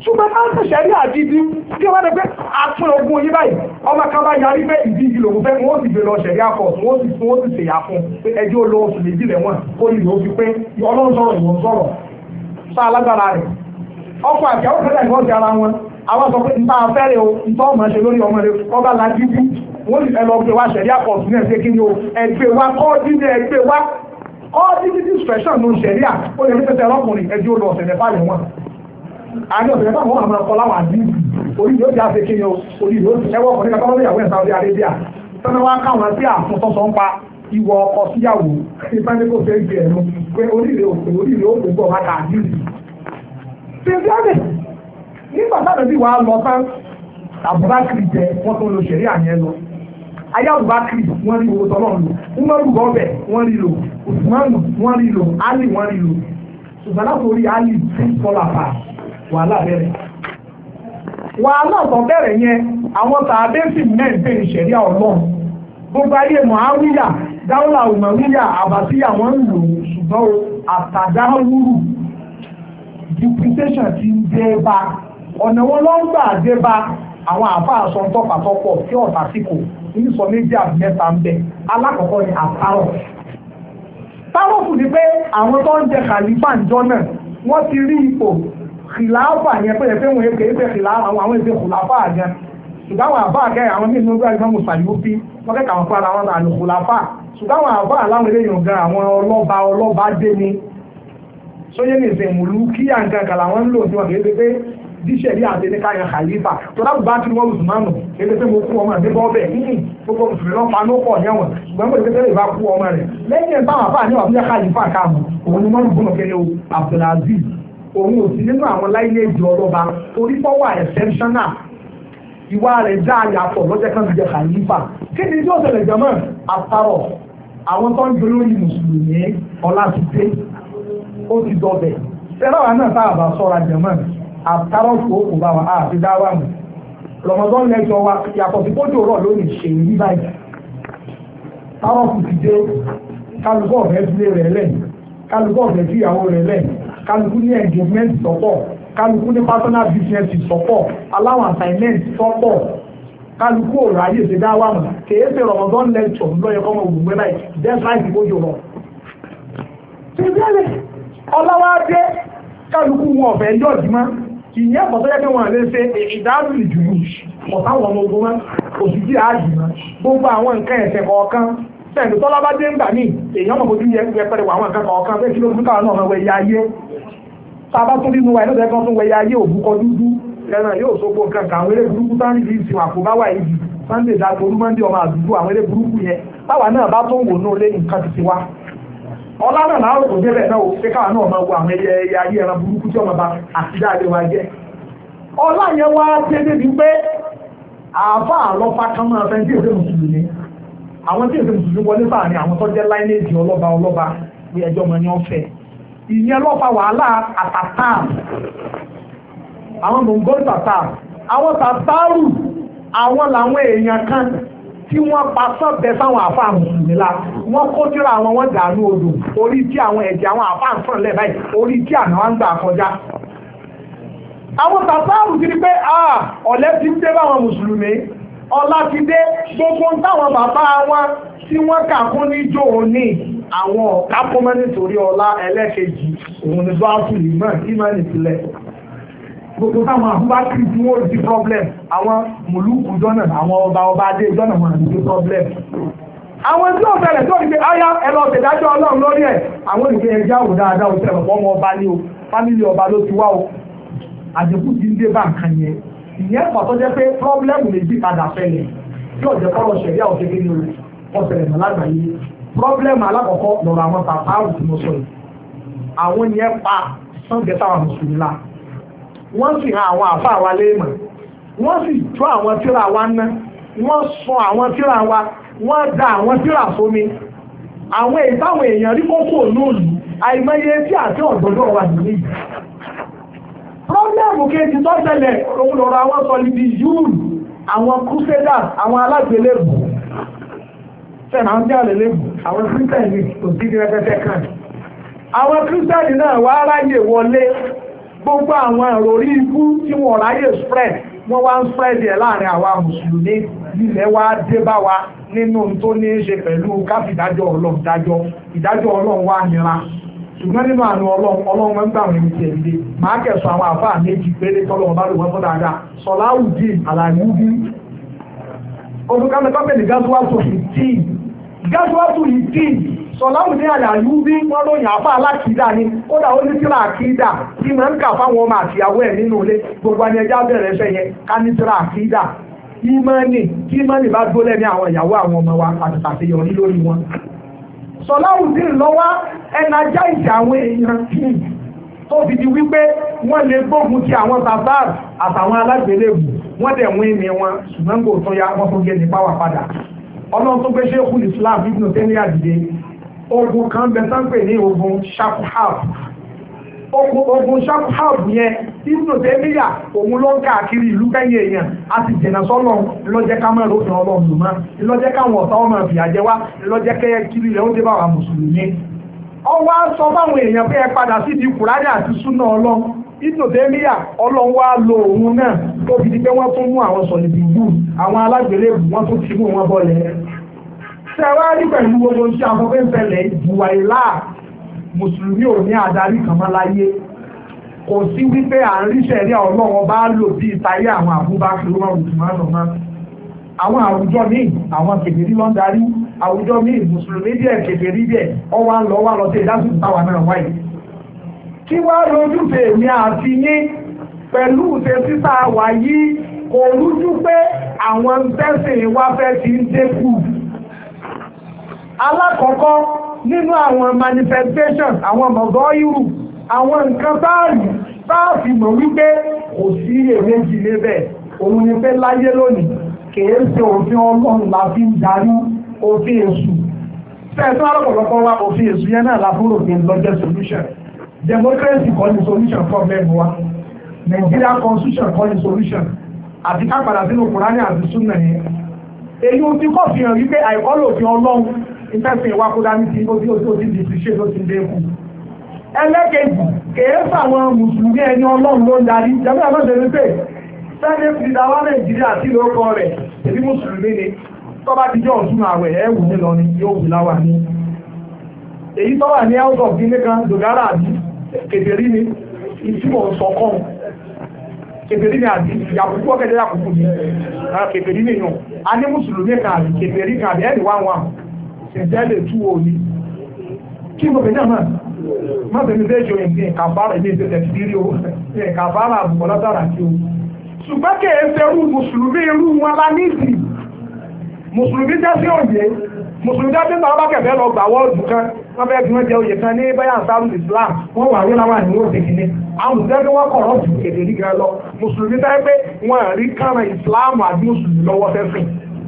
ṣùgbọ́n máa ń tẹ̀sẹ̀ rí àdídí kí wọ́n dẹ̀ pé àpín ogun yí báyìí ọmọ kan bá yarí pé ìdí ìdí lòun fẹ́ wọ́n sì gbé lọ ṣẹ̀rí àkọ́ọ̀tù wọ́n sì ṣèyà fún pé ẹjọ́ ó lọ oṣù méjì lẹ́wọ̀n kó lè lọ fi pé ọlọ́run sọ̀rọ̀ ìwọ̀n sọ̀rọ̀ sá alágbára rẹ̀ ọkọ̀ àti àwọn fẹ́lẹ̀ ìwọ́n ti ara wọn àwọn sọ pé nípa afẹ́rẹ́ o nípa ọmọ ṣe lórí ọmọ rẹ̀ ọba làjídí wọ́n sì ẹlọ gbé wá ṣẹ̀rí àkọ́ọ̀tù náà ṣe kí ni o ẹgbẹ́ wa kọ́ dídé ẹgbẹ́ wa all this discretion ló ń ṣẹ̀rí à ó lè ní pẹ́sẹ̀ ọlọ́kùnrin ẹjọ́ ó lọ ọ̀sẹ̀ mẹ́fà lẹ́wọ̀n àní ọ̀sẹ̀ táwọn àmọ́ ọkọ̀ láwọn àdínkù orí yóò jáde kí ni orí yóò ti ẹwọ́ ọkùnrin kankan lórí ìyàwó ẹ̀ Saudi Arabia tọ́nà wá káwọn sí àfún tọ́sọ̀ ń pa ìwọ ọkọ síyàwó ìfẹ́ndékò fẹ́ gbé ẹ̀nu pé oríire òpè bọ̀ wá ká àdínkù. ṣèṣe àdè nígbà táwọn bí wàá lọ tán Abubakar jẹ wọ́n tó lo ṣẹ̀rí àyẹn lọ ayé Abubakar wọ́n rí owó tọ́lọ́ lò Umaru gọ́ọ̀bẹ̀ wọ́n rí lò Usmanu wọ́n rí lò Ali wọ́n rí lò ṣùgbọ́n láti orí Ali tí kọ́lá pa wàhálà bẹ̀rẹ̀ wàhálà tó bẹ̀rẹ̀ yẹn àwọn tàbí sì mẹ́ǹtẹ́ ìṣẹ̀ríà ọlọ́run gbogbo ayé Muawiya dáwọ́là Umayya àbàtíyà wọ́n ń lò ṣùgbọ́n àtàdáwùrù duplication ti ń dé bá ọ̀nà wọn ló ń gbà dé bá àwọn àfáà sọ tọ́pàtọ́pọ̀ tí ọ̀tà sí kò ní sọ méjì àbí mẹ́ta ń bẹ alákọ̀ọ́kọ́ ni àtàrọ̀ tárọ̀fù ni pé àwọn tó ń jẹ kàlífà ńjọ náà wọ́n ti rí ipò kìláàfà yẹn pé ẹ̀fẹ́ wọn èké ẹ̀fẹ́ kìláàfà àwọn èdè kìláàfà àjẹ ṣùgbọ́n àwọn àbá àgẹ́ àwọn míì nínú gbàgbọ́n mùsàlùmí wọ́n kẹ́kẹ́ àwọn fúnra wọn àlò kìláàfà ṣùgbọ́n àwọn àbá aláwọ̀ eléyìí gan àwọn ọlọ́ba dé ni sóyè ní ìsìn ìmùlú kí àǹkankan làwọn ń lò ní wọn kì í ṣe pé díṣẹ́ rí àti ní káyọ̀ khalifa tó dábò bá kiri wọn mùsùlùmánù kì í ṣe pé mo kú ọmọ rẹ̀ nígbà ọbẹ̀ gbogbo mùsùlùmí lọ́pàá ló pọ̀ yẹ̀wọ̀n ṣùgbọ́n mo lè pé ìbá kú ọmọ rẹ̀ lẹ́yìn ẹ̀ táwọn àbá ní wàhálà khalifa káàmù òun ni wọ́n ń gbọ́n kẹ́lẹ́ o Abdulaziz òun ò sí nínú àwọn láìléèjì ọlọ́ba torí fọ́wọ́ exceptional ìwà rẹ̀ já àyàpọ̀ lọ́jọ́ kan ti jẹ khalifa kí ni yóò ṣẹlẹ̀ jẹ́mọ́ àtàrọ̀ àwọn tó ń dolórí mùsùlùmí ọlá ti dé ó ti dọ̀bẹ̀ tẹ́lọ̀wà náà sáàbà sọ́ra jẹ́mọ́ àtàrọ̀ tó kò bá wa àti dáwà mù Ramadan lẹ́jọ́ wa yàtọ̀ sí kójú rọ̀ lónìí ṣe ní báyìí tàrọ̀ kù ti dé kálukọ́ ọ̀fẹ́ sílé rẹ̀ lẹ̀ kálukọ́ ọ̀fẹ́ síyàwó rẹ̀ lẹ̀ kálukú ní engagement sọ́pọ̀ kálukú ní personal business sọ́pọ̀ aláwọ̀ assignment sọ́pọ̀ kálukú ò ráyè ṣe dá wà mọ̀ kèé ṣe Ramadan lecture lọ́yẹ kọ́mọ òwúwẹ́ báyìí deadline kójú rọ̀. ṣe bẹ́ẹ̀ ọlọ́wádé kálukú wọn ọ̀fẹ́ ẹjọ́ ìdímọ́ ìyẹn pọ̀ tó yẹ kí wọ́n lè ṣe ìdárù ìjùlù ọ̀táwọn ọmọ ogun mọ́ òṣìṣẹ́ àjùmọ́ gbogbo àwọn nǹkan ẹ̀sẹ̀ kọ̀ọ̀kan sẹ́ẹ̀dù tọ́lá bá dé ń gbà ní èèyàn mọ̀ bójú yẹ pẹ̀lú àwọn nǹkan kọ̀ọ̀kan bẹ́ẹ̀ kí ló dúkà náà mọ̀ wẹ̀yà ayé sábà tó nínú wa ẹ̀lú ẹ̀kan tó wẹ̀yà ayé òbúkọ dúdú ẹran yóò sógbó nǹkan kan àwọn eré burúkú tá ń rí ìsìn àkóbá wà yìí Sunday dàgbò olúmọ́ndé ọmọ àdúgbò àwọn eré burúkú yẹn báwa náà bá tó ń wò náà lé nǹkan ti ti wá ọlá náà láàrùn kò débẹ̀ náà pé káwa náà máa wo àwọn ẹyẹ ayé ẹran burúkú tí ọmọ bá àti dáadé wa jẹ́ ọlá yẹn wá dé débi pé àáfà àlọ́fà kan máa fẹ́ tí èdè mùsùlùmí àwọn tí èdè mùsùlùmí wọlé sáàrin àwọn tó jẹ́ láìnéèjì ọlọ́ba pé ẹjọ́ mọ̀ ní ọ̀fẹ́ ìyẹn lọ́fà wàhálà àtàtà àwọn mongol tàtà àwọn tàtàrù àwọn làwọn èèyàn kan tí wọ́n pa sọ́bẹ̀ sáwọn àfáà mùsùlùmí la wọ́n kó tíra àwọn wọ́n dànù odò orí tí àwọn ẹ̀jẹ̀ àwọn àfáà ń sàn lẹ̀ báyìí orí tí àná wá ń gbà kọjá àwọn tàtàrù ti rí pé ọ̀lẹ́ ti ń dé báwọn mùsùlùmí ọlá ti dé gbogbo ń táwọn bàbá wọn tí wọ́n kà fún ní jò ní àwọn ọ̀ká fúnmọ́ nítorí ọlá ẹlẹ́kejì òun ni báàfù ìmọ̀ ìmọ̀ nìpìlẹ̀ gbogbo táwọn àbúbákiri tí wọ́n di problem àwọn mùlùkù jọ́nà àwọn ọba adé jọ́nà wọn àti problem àwọn tí ó bẹ̀rẹ̀ tó ní pé áyá ẹlọ tẹ̀dájọ́ ọlọ́run lórí ẹ̀ àwọn ìgbé ẹjá wò dáadáa ó tẹ̀lọ̀ ọmọ ọba ní o fámílì ọba ló ti wá o àdínkù ti ń dé bá nǹkan yẹn ìyẹn pàtó jẹ́ pé problem lè bí padà fẹ́lẹ̀ tí ọ̀jẹ̀ kọ́rọ̀ ṣẹ̀ríà òkèké ní ọ̀sẹ̀rẹ̀ mọ́ lágbàáyé problem alákọ̀ọ́kọ́ lọ́rọ̀ àwọn tàfáàrù tí mo sọ yìí àwọn yẹn pa sọ́ǹgẹ̀ táwọn mùsùlùmí la wọ́n sì hàn àwọn àfáà wa léèmọ̀ wọ́n sì tú àwọn tíra wa ná wọ́n sọ àwọn tíra wa wọ́n da àwọn tíra sómi àwọn èyí táwọn èèyàn rí kókó lóòlù àìmọye tí àti ọ̀dọ́dọ́ wa nìyí pọ́blẹ́mù kejì tó ṣẹlẹ̀ òun lọ́rọ̀ àwọn sọlíbi yúùlù àwọn crusaders àwọn alágbélébù fẹ́ẹ̀ àwọn tí a lè lébù àwọn kírísítẹ̀nì kò sí ní rẹpẹtẹ kan àwọn kírísítẹ̀nì náà wá ráyè wọlé gbogbo àwọn ìròrí ikú tí wọ́n ráyè spread wọ́n wá ń spread ẹ̀ láàrin àwa mùsùlùmí ilẹ̀ wa dé bá wa nínú tó ní í ṣe pẹ̀lú káfídájọ́ ọlọ́run dájọ́ ìdájọ́ ọlọ́run wá nira ṣùgbọ́n nínú àánú ọlọ́run ń gbà wọn ní tiẹ̀ dé máa kẹsàn àwọn àfáà méjì péré tọ́lọ́run bá lò wọ́n fún dáadáa Sọláwùdí Àlàyúbí olùkámẹ́kọ́pẹ̀lì gáṣúwàtò 15 Sọláwùdí Àlàyúbí wọ́n lóyìn àfá alákìídà ni kódà ó ní tíra àkìídà tí máa ń kà fáwọn ọmọ àtìyàwó ẹ̀ nínú ilé gbogbo ẹni ẹjá bẹ̀rẹ̀ ẹsẹ̀ yẹn ká ní tíra àkìídà ìmánì kí ìmánì bá gbólẹ̀ ní àwọn ìyàwó àwọn ọmọ wa àti yọrí lórí wọn. Sọláwùdí lọ́wọ́ ẹnajá ìjà àwọn èèyàn tó fi di wípé wọ́n lè gbógun ti àwọn tàbáàr àtàwọn alágbélébù wọ́n dẹ̀ wọ́n ní wọn ṣùgbọ́n kò tó ya wọ́n tó gé ní páwà padà. Ọlọ́run tó gbé Sheikhul Islam Ibn Taymiyyah dìde ogun kan bẹ sáńpè ní ogun Shakuhab. Ogun Shakuhab yẹn Ibn Taymiyyah òun ló ń káàkiri ìlú kẹ́yìn èèyàn a ti jẹ̀nà sọ́lọ́ lọ́jẹ́ ká mẹ́rin òfin ọlọ́run lò máa lọ́jẹ́ káwọn ọ̀tá ọmọ ìfìyàjẹ wá lọ́jẹ́ kẹ́yẹ kiri ilẹ̀ ó dé bá wa mùsùlùmí. Ọwọ́ sọ fáwọn èèyàn pé ẹ padà sí di Kùránì àti súnà ọlọ́run Ibn Taymiyyah ọlọ́run wá lo òun náà tó fi di pé wọ́n tún mú àwọn sọ̀lẹ̀bìgbù àwọn alágbélébù wọ́n tún ti mú wọn bọ́lẹ̀. Ṣẹ̀wárí pẹ̀lú gbogbo iṣẹ́ afọ́fẹ́ ń ṣẹlẹ̀ ìbùwà ìlà mùsùlùmí ò ní àdarí kan mọ́ láyé kò sí wípé à ń ríṣẹ́ rí ọlọ́wọ́ bá lò bí ìtayé àwọn Abubakar wọn rùtùmánù mọ́ àwọn àwùjọ míì àwọn kèfèrí ló ń darí àwùjọ míì mùsùlùmí díẹ̀ kèfèrí díẹ̀ ọwá ń lọ wá lọ sí ìdásùn táwa náà wáyé kí wá lójú tèmi àti yín pẹ̀lú ṣe títà wà yí kò rújú pé àwọn tẹ́sìn wá fẹ́ ti ń dínkù. Alákọ̀ọ́kọ́ nínú àwọn manifestation àwọn mọ̀gọ́ irú àwọn nǹkan táàfì mọ̀ wípé kò sí èméjì lébẹ̀ òun ni pé láyé lónìí kìí ṣe òfin ọlọ́run la fi ń darí òfin èṣù fẹ́ẹ̀tọ́ alọ́pọ̀lọpọ̀ wa òfin èṣù yẹn náà láfúrò pé lọ́jẹ́ solution democracy kọ́ ni solution problem wa Nigeria constitution kọ́ ni solution àti ká padà sínú Kùránì àti súnà yẹn èyí tí kò fi hàn wípé àìkọ́lò òfin ọlọ́run ìfẹ́sìn ìwà kó dání tí ó ti di ti ṣe ló ti dé kù. Ẹlẹ́kejì kèé fáwọn mùsùlùmí ẹni ọlọ́run ló ń darí jẹ́bí àmọ́sẹ̀ wípé sẹ́ni fìdá wá Nàìjíríà sí lóko rẹ̀ èbí mùsùlùmí ni tó bá ti jẹ́ ọ̀tún àwẹ̀ ẹ̀wù nílọ ni yóò wù láwà ní. Èyí tó wà ní house of guinea kan dogara àbí kèfèrí ni ìtumọ̀ sọ̀kan kèfèrí ni àbí ìyàkùkù ọ̀kẹ́dẹ́ yàkùkù ni kèfèrí ni yàn á ní mùsùlùmí kan àbí kèfèrí kan àbí ẹ̀rì wá wọn ìjẹ́lẹ̀ tú òní kí mo bẹ̀rẹ̀ náà má bẹ̀rẹ̀ bẹ́ẹ̀ jọ ìgbìn kàbára ilé ìṣẹ̀lẹ̀ ìrírí o kàbára àbùkọ̀ látara tí o ṣùgbọ́n kí ẹsẹ̀ rú mùsùlùmí irú wọn lá nídì mùsùlùmí jẹ́ sí òye mùsùlùmí jẹ́ sí bàbá kẹfẹ́ lọ gbà wọ́ọ̀dù kan wọ́n fẹ́ fi wọ́n jẹ oyè kan ní báyà sáàrù Islam wọ́n wà rí láwọn àníwò tèkìní àwọn mùsùlùmí wọ́n kọ̀ ọ́ fún èdè rí gan lọ mùsùlùmí tẹ́ pé wọ́n rí kánà Islam àbí mùsùlùmí lọ́wọ́ fẹ́fìn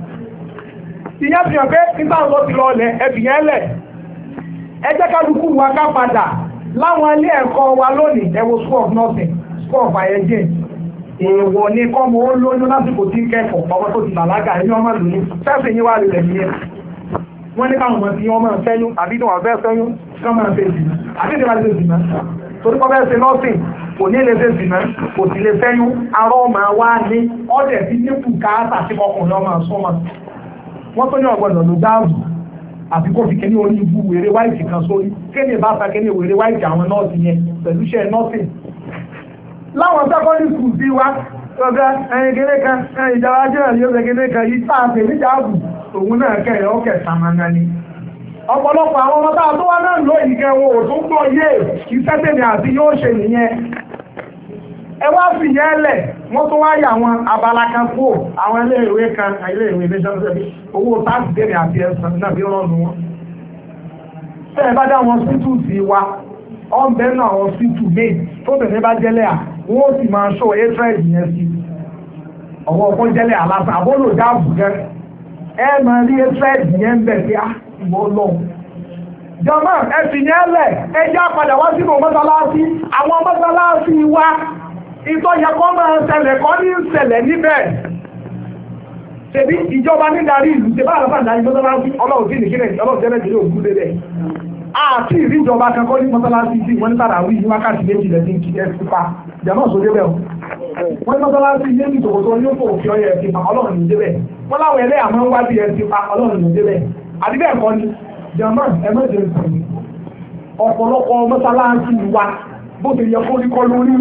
ìyá fi hàn pé nígbà tó ti lọ lẹ ẹbìyàn lẹ ẹ jẹ́ kálukú wa ká padà láwọn ilé ẹ̀kọ́ wa lónìí ẹ wo school of nursing school of hygiene èèwọ̀ ni kọ́mọ ó lóyún lásìkò tí ń kẹ́kọ̀ọ́ ọmọ tó ti bàlágà ẹni ọmọ lóyún fẹ́sẹ̀ yín wà lulẹ̀ nìyẹn wọ́n ní káwọn ọmọ tí wọ́n máa fẹ́yún àbí tí wọ́n fẹ́ fẹ́yún kí wọ́n máa fẹ́ jìnnà àbí tí wọ́n máa fẹ́ jìnnà torí kọ́ fẹ́ ṣe nursing kò ní lè fẹ́ jìnnà kò sì lè fẹ́yún arọ́ ọmọ wa ní ọ̀dẹ̀ tí dínkù káàtà sí ọkùnrin ọmọ àsọ́mọ wọ́n tó ní ọ̀gbọ̀nà ló dáàbò àfi kó fi kẹ́ni orí ibú wèrè wáìtì kan sórí kéde bá ta kẹ́ni wèrè wáìtì àwọn nọ́ọ̀sì yẹn pẹ̀lú iṣẹ́ nọ́ọ̀sì. láwọn secondary school sí wa ọ̀gá ẹyin kéde kan ìjọba jẹ́ yóò fẹ́ kéde kan yìí tá a fẹ́ níjà ààbò òun náà kẹrẹ ọkẹ̀ sàmánà ni. ọ̀pọ̀lọpọ̀ àwọn ọmọ táwọn tó wá náà ló ìkẹ́ wọn ò tún gbọ́ yé iṣẹ́ tèmi àti yóò ṣe nìyẹn. ẹ wá fi yẹn lẹ̀ wọ́n tún wá yà àwọn abala kan kó àwọn iléèwé kan iléèwé nation service owó táàkì dèrè àti ẹ̀sán náà bí rọ́ọ̀nù wọn. bẹ́ẹ̀ bá dá wọn síìtù sí wa ọ̀nbẹ́ náà àwọn síìtù méjì tó bẹ̀rẹ̀ bá jẹ́lẹ̀ à wọ́n ó sì máa ṣó hatred yẹn sí ọ̀wọ́ ọkọ̀ jẹ́lẹ̀ àlàsà àbólò dáàbò gẹ́ ẹ máa rí hatred yẹn bẹ̀ sí ìwọ lọ́wọ́. jọmọ ẹ fi yẹn lẹ̀ ẹ já padà wá sínú mọ́sálásí àwọn mọ́sálásí wa ìtọ́ yẹ kọ́ máa ṣẹlẹ̀ kọ́ ní ṣẹlẹ̀ níbẹ̀ ṣebí ìjọba ní darí ìlú ṣe bá àlọ́fà darí lọ́dọ́ máa ń fi ọlọ́run sí nìkílẹ̀ ọlọ́run jẹ́lẹ̀ jùlọ ògùn lélẹ̀ àti ìríjọba kankan ní mọ́sálásí tí wọ́n ní tàràwí ní wákàtí méjì lẹ́sìn kí ẹ ti pa jẹ́mọ́ sódé bẹ́ẹ̀ wọ́n ní mọ́sálásí ní ìtòkòtò ní òkò òfin ọyẹ ẹ̀ ti pa ọlọ́run ní débẹ̀ wọ́n láwọn ẹlẹ́ àmọ́ ń wádìí ẹ̀ ti pa ọlọ́run ní débẹ̀ àdíbẹ̀ ẹ̀kọ́ ni jẹ́mọ́ ẹ̀mẹ́jẹ̀ ìsìn ọ̀pọ̀lọpọ̀ mọ́sálásí wa bó ti yẹ kó ríkọ́ lórí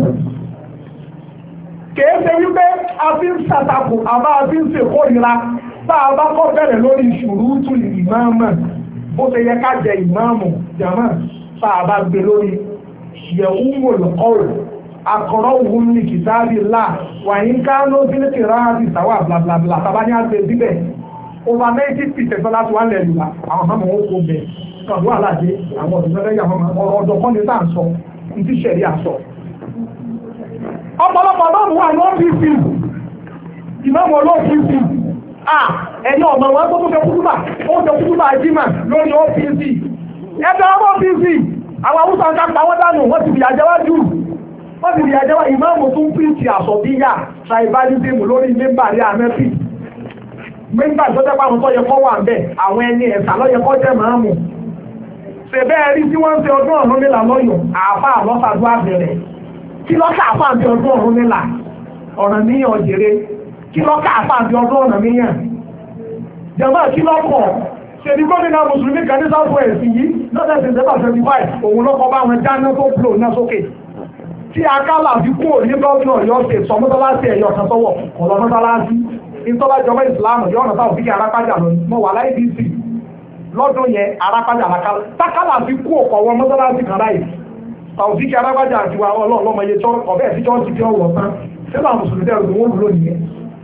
kèé ṣe wípé a fi ń ṣàtakò àbá a fi ń ṣèkórìíra tá a bá kọ́ bẹ̀rẹ̀ lórí ṣùrútù ìmáàmù bó ṣe yẹ ká jẹ ìmáàmù jàmá tá a bá gbé lórí yẹ̀wúmò lọ́kọ̀ọ̀rọ̀ akọ̀rọ̀ òhun ní kìtàbí ńlá wàyí ń ká ló sí létí ráàbì ìsàwà blablabla tàbá ní àgbẹ̀ síbẹ̀ over 90% láti wà lẹ̀ lùlá àwọn ọmọ wọn kò bẹ̀ kàdó àlàdé àwọn ọ̀dùnmẹ́rẹ́ yà ọ̀rọ̀ ọ̀dọ̀ kan ní tá à ń sọ ní tí sẹ̀rí àsọ. ọ̀pọ̀lọpọ̀ náà wà ní ọ́fíìsì ìmáàmù olóòfíìsì ẹ̀yìn ọ̀mọ̀ wọn tó fẹ́ kúrúbà ó jẹ kúrúbà ìjímà lórí ọ́fíìsì ẹgbẹ́ ọmọ ọ́fíìsì àwọn awúsá ń kápá wọ́n dánù wọ́n ti bìyà jẹ́wá jù wọ́n ti bìyà jẹ́wá ìmáàmù tún pìtì àsọ̀bíyà tribalism lórí mẹ́mbà rí àmẹ́fì mẹ́mbà tó tẹ́pá àwọn tó yẹ kọ́ wà ń bẹ̀ àwọn ẹni ẹ̀sà lọ́yẹ kọ́ jẹ́ máàmù ṣẹ̀bẹ́ rí tí wọ́n ń ṣe ọdún ọ̀run nílà lọ́yọ̀ àáfà lọ́sàdú àbẹ̀rẹ̀ kí lọ́kà àfà àbí ọdún ọ̀run nílà ọ̀ràn níyàn jèrè kí lọ́kà àfà àbí ọdún ọ̀ràn níyàn jàmbá kí lọ́kọ̀ ṣe ní gómìnà mùsùlùmí kan ní south west yìí lọ́dẹ̀ December 25 òun lọ́kọ̀ bá wọn jáná tó blò náà sókè tí akálà fi kú ní gómìnà Ọ̀yọ́ ṣe sọ mọ́tọ́láṣí ẹ̀yọ̀ kan sọ́wọ́ ọ̀lọ́ mọ́tọ́láṣí ìtọ́lá ìjọba ìsìlámù yọ ọ̀nà táwọn fíkì arápájà lọ mọ́ wà láì dc lọ́dún yẹn arápájà làkàlà tákàlà fi kú ọkọ̀ wọn mọ́tọ́láṣí kan láì táwọn fíkì arápájà àti wa ọlọ́ọ̀lọ́mọ iye ọ̀bẹ́ sí chọ́ọ̀tì tí ó wọ̀ tán sílẹ̀ mùsùlùmí dẹ̀rù ni wọ́n lò nìyẹn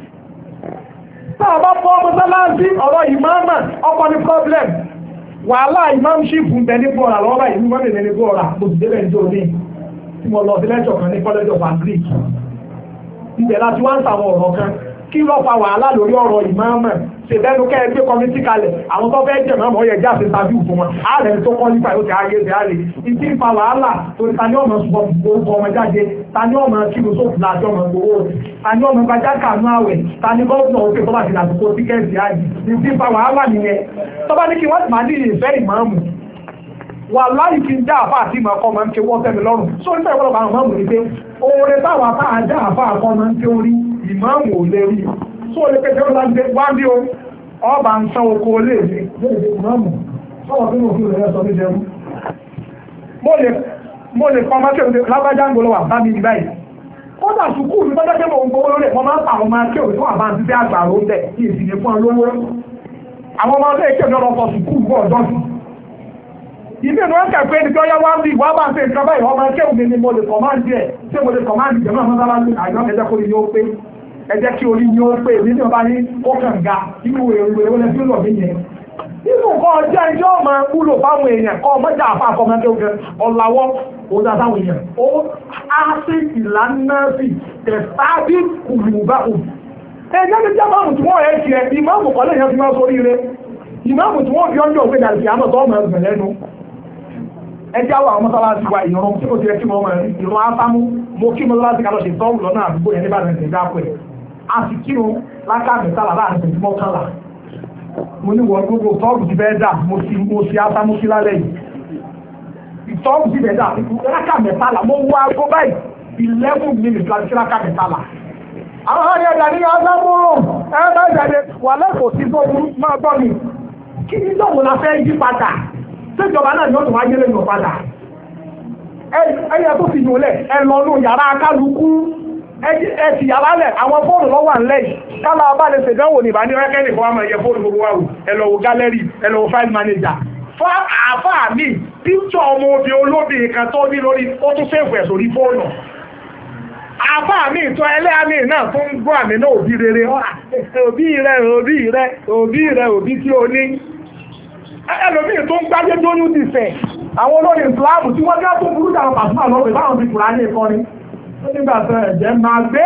táà bá fọ́ mọ́sálásí ọ̀rọ̀ ìmáàmà ọkọ̀ ní problem wàhálà ìmáàmṣìpù ń bẹ ní bọ́ọ̀rà lọ́wọ́ báyìí ní wọ́n lè ní bọ́ọ̀rà mo sì débẹ̀ ní òní tí mo lọ sí lẹ́jọ̀ kan ní college of agric ibẹ̀ láti wá ń sàwọn ọ̀rọ̀ kan kí ló fa wàhálà lórí ọ̀rọ̀ ìmáàmà ṣèbẹ́nu kẹ́ ẹ gbé kọmítì kalẹ̀ àwọn tó fẹ́ jẹ̀ mọ́ yẹ jáde tàbí òfin wọn ààrẹ tó kọ́ nípa ìwé ayé ṣe àlè ìdí ń fa wàhálà torí ta ni ọmọ ṣùgbọ́n orúkọ ọmọ jáde ta ni ọmọ kílò sóòfù láti ọmọ gbowó ta ni ọmọ gbajá kànú àwẹ̀ ta ni gọ́ọ̀nà òkè tó bá ti dàbí kó tíkẹ́ẹ̀tì àjì ìdí ń fa wàhálà nìyẹn tó bá ní kí wọ́n ti máa ní ìfẹ́ ìmáàmù wà láì kí n já àfá àti ìmọ̀ ọkọ̀ máa ń ké wọ́n tẹ́mi lọ́rùn só ní tẹ́wọ́n àwọn máàmù ní pé oore táwọn afá àjá àfá àkọ́ máa ń ké orí ìmáàmù ò lè rí só lè pé tẹ́wọ́n láti wá bí o ọba ń san oko olè ní ìmáàmù sọ́wọ́ bí mo fi rẹ̀ sọ ní jẹun mo lè kọ́ máa kéwòn lágbájá ń gbọ́lọ́wà bá mi báyìí kódà sùkúù mi tọ́jọ́ pé mo ń gbowó lórí ẹ̀ wọ́n máa ń pa àwọn máa kéwòn tó wà bá ń ti fẹ́ àgbàrò ń bẹ̀ kí èsì ní fún ọ lówó àwọn ọmọ ọdún èké ọ̀dọ́ ọkọ̀ sùkúù bọ̀ ọ̀dọ́ ìbí ìlú ẹ̀kẹ́ pé ní kí ọyá wá ń bí wọ́n bá ń ṣe nǹkan báyìí wọ́n máa ń kéwòn ní mo lè kọ̀máǹdì ẹ̀ tí mo lè kọ̀máǹdì jẹ̀mọ́ àwọn sábà ní àjọ ẹ̀jẹ̀ kó ní ó pé ẹ̀jẹ̀ kí orí ní ó pé èmi ní ọba ní ó kàn ga inú èrò èrò lẹ́sí lọ mí yẹn nínú nǹkan ọjọ́ ẹjọ́ ọmọ wúlò fáwọn èèyàn kọ́ ọmọjà àfa àkọ́mọdé ogun ọ̀làwọ́ òun dá sáwọn èèyàn ó á sí ìlànà sí tẹ̀sáàbí kùlùbáhù ẹjẹ́ ní jẹ́ máàmù tí wọ́n rẹ̀ ṣe ìmáàmù kọ́lé yẹn fi máa sórí rẹ̀ ìmáàmù tí wọ́n fi ọjọ́ òfin àti àmọ̀ tó ọmọ ẹgbẹ̀ lẹ́nu ẹjẹ́ àwọn àwọn mọ́sálásí wa ìrọ̀rùn tí kò ti rẹ̀ kí wọ́n mọ̀ ìrọ̀ ásámú mo kí mọ́sálásí kalọ̀ ṣe tọ́wù lọ́nà àdúgbò yẹn níbàdàn ṣe dá pẹ̀ a sì kírun lákàmẹ́sálà láàrin pẹ̀lú mọ́kànlá mo ní wọ́n gbogbo tọ́ọ̀bù ti bẹ́ẹ̀ dà mo sì ásámú sí lálẹ́ yìí ìtọ́ọ̀bù ti bẹ́ẹ̀ dà lákàmẹ́sálà mo wá agbó báyìí 11 minutes láti sí lákàmẹ́sálà àwọn ọ̀rẹ́ ẹ̀dà ní ásámú ẹ̀ẹ́dà ìjàdé wà lẹ́kọ̀ọ́ sí tó máa gbọ́ mi kí ní lọ́wọ́ la fẹ́ yí padà síjọba náà ni ó tún wá yẹ́lẹ́ yọ padà ẹ̀yẹ tó fi yòólẹ̀ ẹ lọ nù yàrá kálukú ẹ ti yàrá lẹ̀ àwọn fóònù lọ́wọ́ ńlẹ̀ yìí kálá ọba lè ṣèdánwò ní ìbá ní rẹ́kẹ́nì fún àmọ̀ ẹ̀yẹ fóònù gbogbo wa wò ẹ lọ wo gálẹ́rì ẹ lọ wo file manager fún àáfàá mi píṣọ ọmọ obì olóbìnrin kan tó ní lórí ó tún sèfù ẹ̀ sórí fóònù àáfàá mi ìtọ́ ẹlẹ́àmì náà tó ń gbọ́ àmì náà òbí rere òbí tí ó ní ẹlòmíì tó ń gbájé lóyún ti fẹ̀ àwọn olórin ìsìláàmù tí wọ́n jẹ́ tó burú jàwọn pàṣípà lọ́wọ́ ìbáwọn fi kùrá ní ìkọ́ni nígbà tó ẹ̀jẹ̀ máa gbé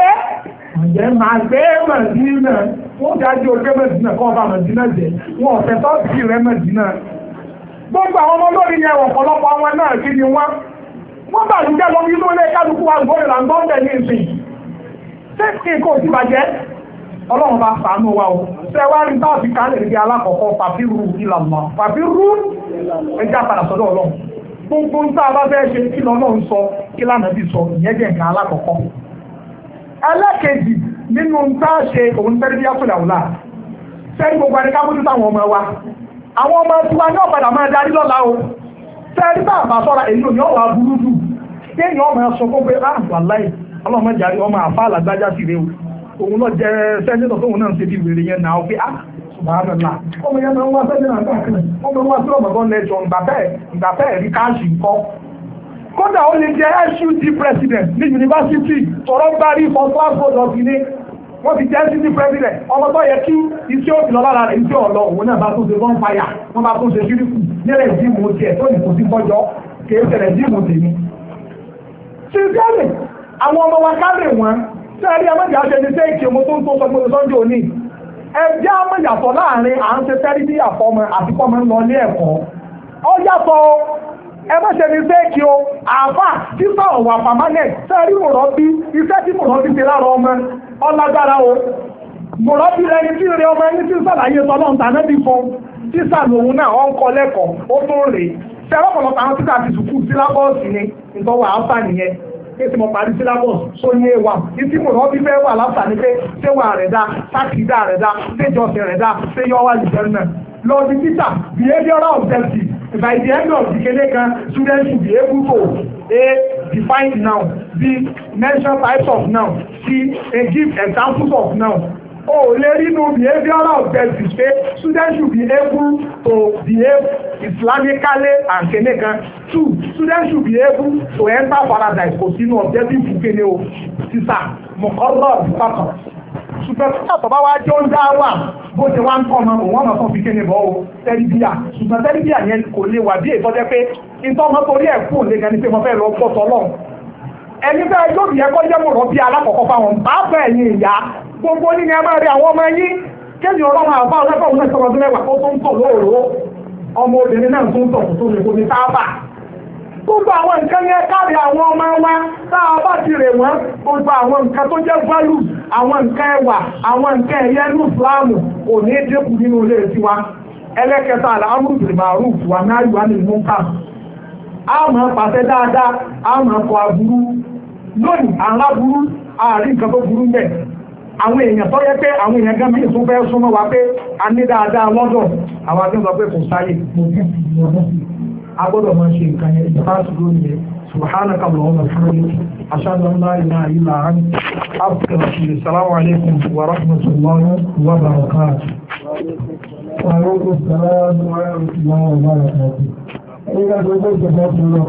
Mẹ̀dínà wọ́n jáde oké Mẹ̀dínà kọ́ ọba Mẹ̀dínà jẹ́ wọn ọ̀fẹ́ tó sì rẹ Mẹ̀dínà gbogbo àwọn ọmọ olórin yẹn ọ̀pọ̀lọpọ̀ àwọn náà kí ni wọ́n bà ní jẹ́ lọ inú ilé kálukú wa gbọ́dọ̀ là ń gbọ́ bẹ̀ ní ìsìn ṣé kí nǹkan ò ti bàjẹ́ ọlọ́run bá ṣàánú wa o sẹ́wárí bá fi kálẹ̀ níbi alákọ̀ọ́kọ́ fàfírù ìlànà fàfírù ẹjá padà sọ́dọ̀ ọlọ́run gbogbo ń tá a bá fẹ́ ṣe kí lọ́lọ́run sọ kí lánàbí sọ ìyẹn jẹ́ nǹkan alákọ̀ọ́kọ́ ẹlẹ́kejì nínú ń tá a ṣe òun tẹ́lẹ̀ bí ápùlà ọ̀la sẹ́ni gbogbo ẹni ká mójú táwọn ọmọ wa àwọn ọmọ tiwa ní ọ̀padà máa darí lọ́la o sẹ́ni bá àbá sọ́ra èyí ò ní ọ̀wà burú dù kéèyàn ọmọ ẹ̀ sọ pé wàláì ọlọ́mọ jàrí ọmọ àfa àlàgbájá sí rèé òun náà jẹ́ sẹ́ńtítọ̀ tóun náà ń ṣe bí wèrè yẹn náà pé ṣùgbọ́n ọmọ yẹn máa ń wá sẹ́ńtítọ̀ káàkiri ọmọ wá sí ọmọdún lẹ́jọ́ ìgbàfẹ́ rí káàṣì ńkọ́ kódà ó lè jẹ́ SUT president ní yunifásitì tọrọ bá rí for class board of ní wọ́n ti jẹ́ SUT president ọmọ tó yẹ kí iṣẹ́ òbí lọ lára rẹ̀ iṣẹ́ ọ̀lọ́ òun náà bá tún ṣe bonfire wọ́n bá tún ṣe ṣíríkù nílẹ̀ ìdíìmù tiẹ̀ tó ní kò sí kọjọ́ kì í ṣẹlẹ̀ ìdíìmù tèmi. sincerely àwọn ọmọ wa kárẹ̀ wọn sẹ́ẹ̀rí ẹmọ́jà ṣe ní sẹ́ẹ̀kì ọmọ tó ń tó sọgbọ́n sọ́njọ́ òní ẹjẹ́ àmọ́yàtọ̀ láàrin à ń ṣe tẹ́rí bí àfọmọ àtikọ́mọ ń lọ ní ẹ̀kọ́ ọ yàtọ̀ ẹmọ́ṣẹ́ ní sẹ́ẹ̀kì o àfà títà ọ̀wà pàmánẹ̀ sẹ́ẹ̀rí mọ̀rọ̀ bí iṣẹ́ tí mọ̀rọ̀ bí ṣe lára ọmọ ọlágbára o mọ̀rọ̀ bí ẹni tí rẹ ọmọ ẹni tí sàlàyé tọ́lọ́ǹtà nẹ́bí fún tíṣà lòun náà ọ ń kọ lẹ́kọ̀ọ́ ó tún rèé sẹ́rọ̀pọ̀lọpọ̀ àwọn títà ti sùkúù sílábọ̀ọ̀sì ni ìtọ́wà áfà nìyẹn kéèsì mọ̀ parí syllabus tó ní ewa ìtí mò rọ́ bí fẹ́ wà láfà ní pé ṣéwà rẹ̀ dá sákìdá rẹ̀ dá ṣéjọsìn rẹ̀ dá ṣéyọ́wà lìjẹ́ náà lọ sí títà behavioral objective by the end of the kéde kan students should be able to a define noun b mention types of noun c give examples of noun o lè rí inú behavioral objectives pé students should be able to behave Islamically and kéde kan 2 students should be able to enter paradise kò sínú objective fún kéde o sísà mọ̀kọ́rọ̀ ìfàkàn ṣùgbọ́n tí àtọ̀bá wá jọ ń dá wà bó ṣe wá ń kọ́ ọmọ òun ọmọ kan fi kéde bọ́ o tẹ́lifíà ṣùgbọ́n tẹ́lifíà yẹn kò lè wà bí ètò jẹ́ pé ìtọ́mọ́ torí ẹ̀ kú òǹdè gan ni pé mo fẹ́ lọ gbọ́ tọ́lọ́run ẹni bẹ́ẹ̀ yóò bí ẹkọ́ jẹ́ mọ̀rọ̀ bí alákọ̀ọ́kọ́ fáwọn bàbá ẹ̀yìn ìyá gbogbo ní ẹ máa rí àwọn ọmọ yín kéjì ọlọ́run àbá ọlọ́pàá òun ẹ̀sọ́ ọdún mẹ́wàá tó ń tọ̀ lóòrò ọmọ obìnrin náà tó ń tọ̀ tó lè bomi sáábà gbogbo àwọn nǹkan yẹn káàrí àwọn ọmọ wa táà bá ti rè wọ́n gbogbo àwọn nǹkan tó jẹ́ value àwọn nǹkan ẹwà àwọn nǹkan ẹ̀yẹ ní ìsìláàmù kò ní dínkù nínú ilé tiwa ẹlẹ́kẹta al-amru bil ma'ruf wa nahyu 'anil munkar a máa pàṣẹ dáadáa a máa kọ aburú lónìí àńlá burú àárín nǹkan tó burú mẹ́ àwọn èèyàn tó yẹ pé àwọn èèyàn gan mìíràn tó fẹ́ súnmọ́ wa pé a ní dáadáa lọ́dọ̀ àwọn akẹ́kọ̀ọ́ pé kò sáyè a gbọ́dọ̀ máa ṣe nǹkan yẹn ìfásitì yẹn subhanaka allahumma wa bihamdika ashhadu an la ilaha illa anta astaghfiruka wa atubu ilayk. Assalamu alaykum wa rahmatullahi wa barakatuh. Wa alaykum assalam wa rahmatullahi wa barakatuh.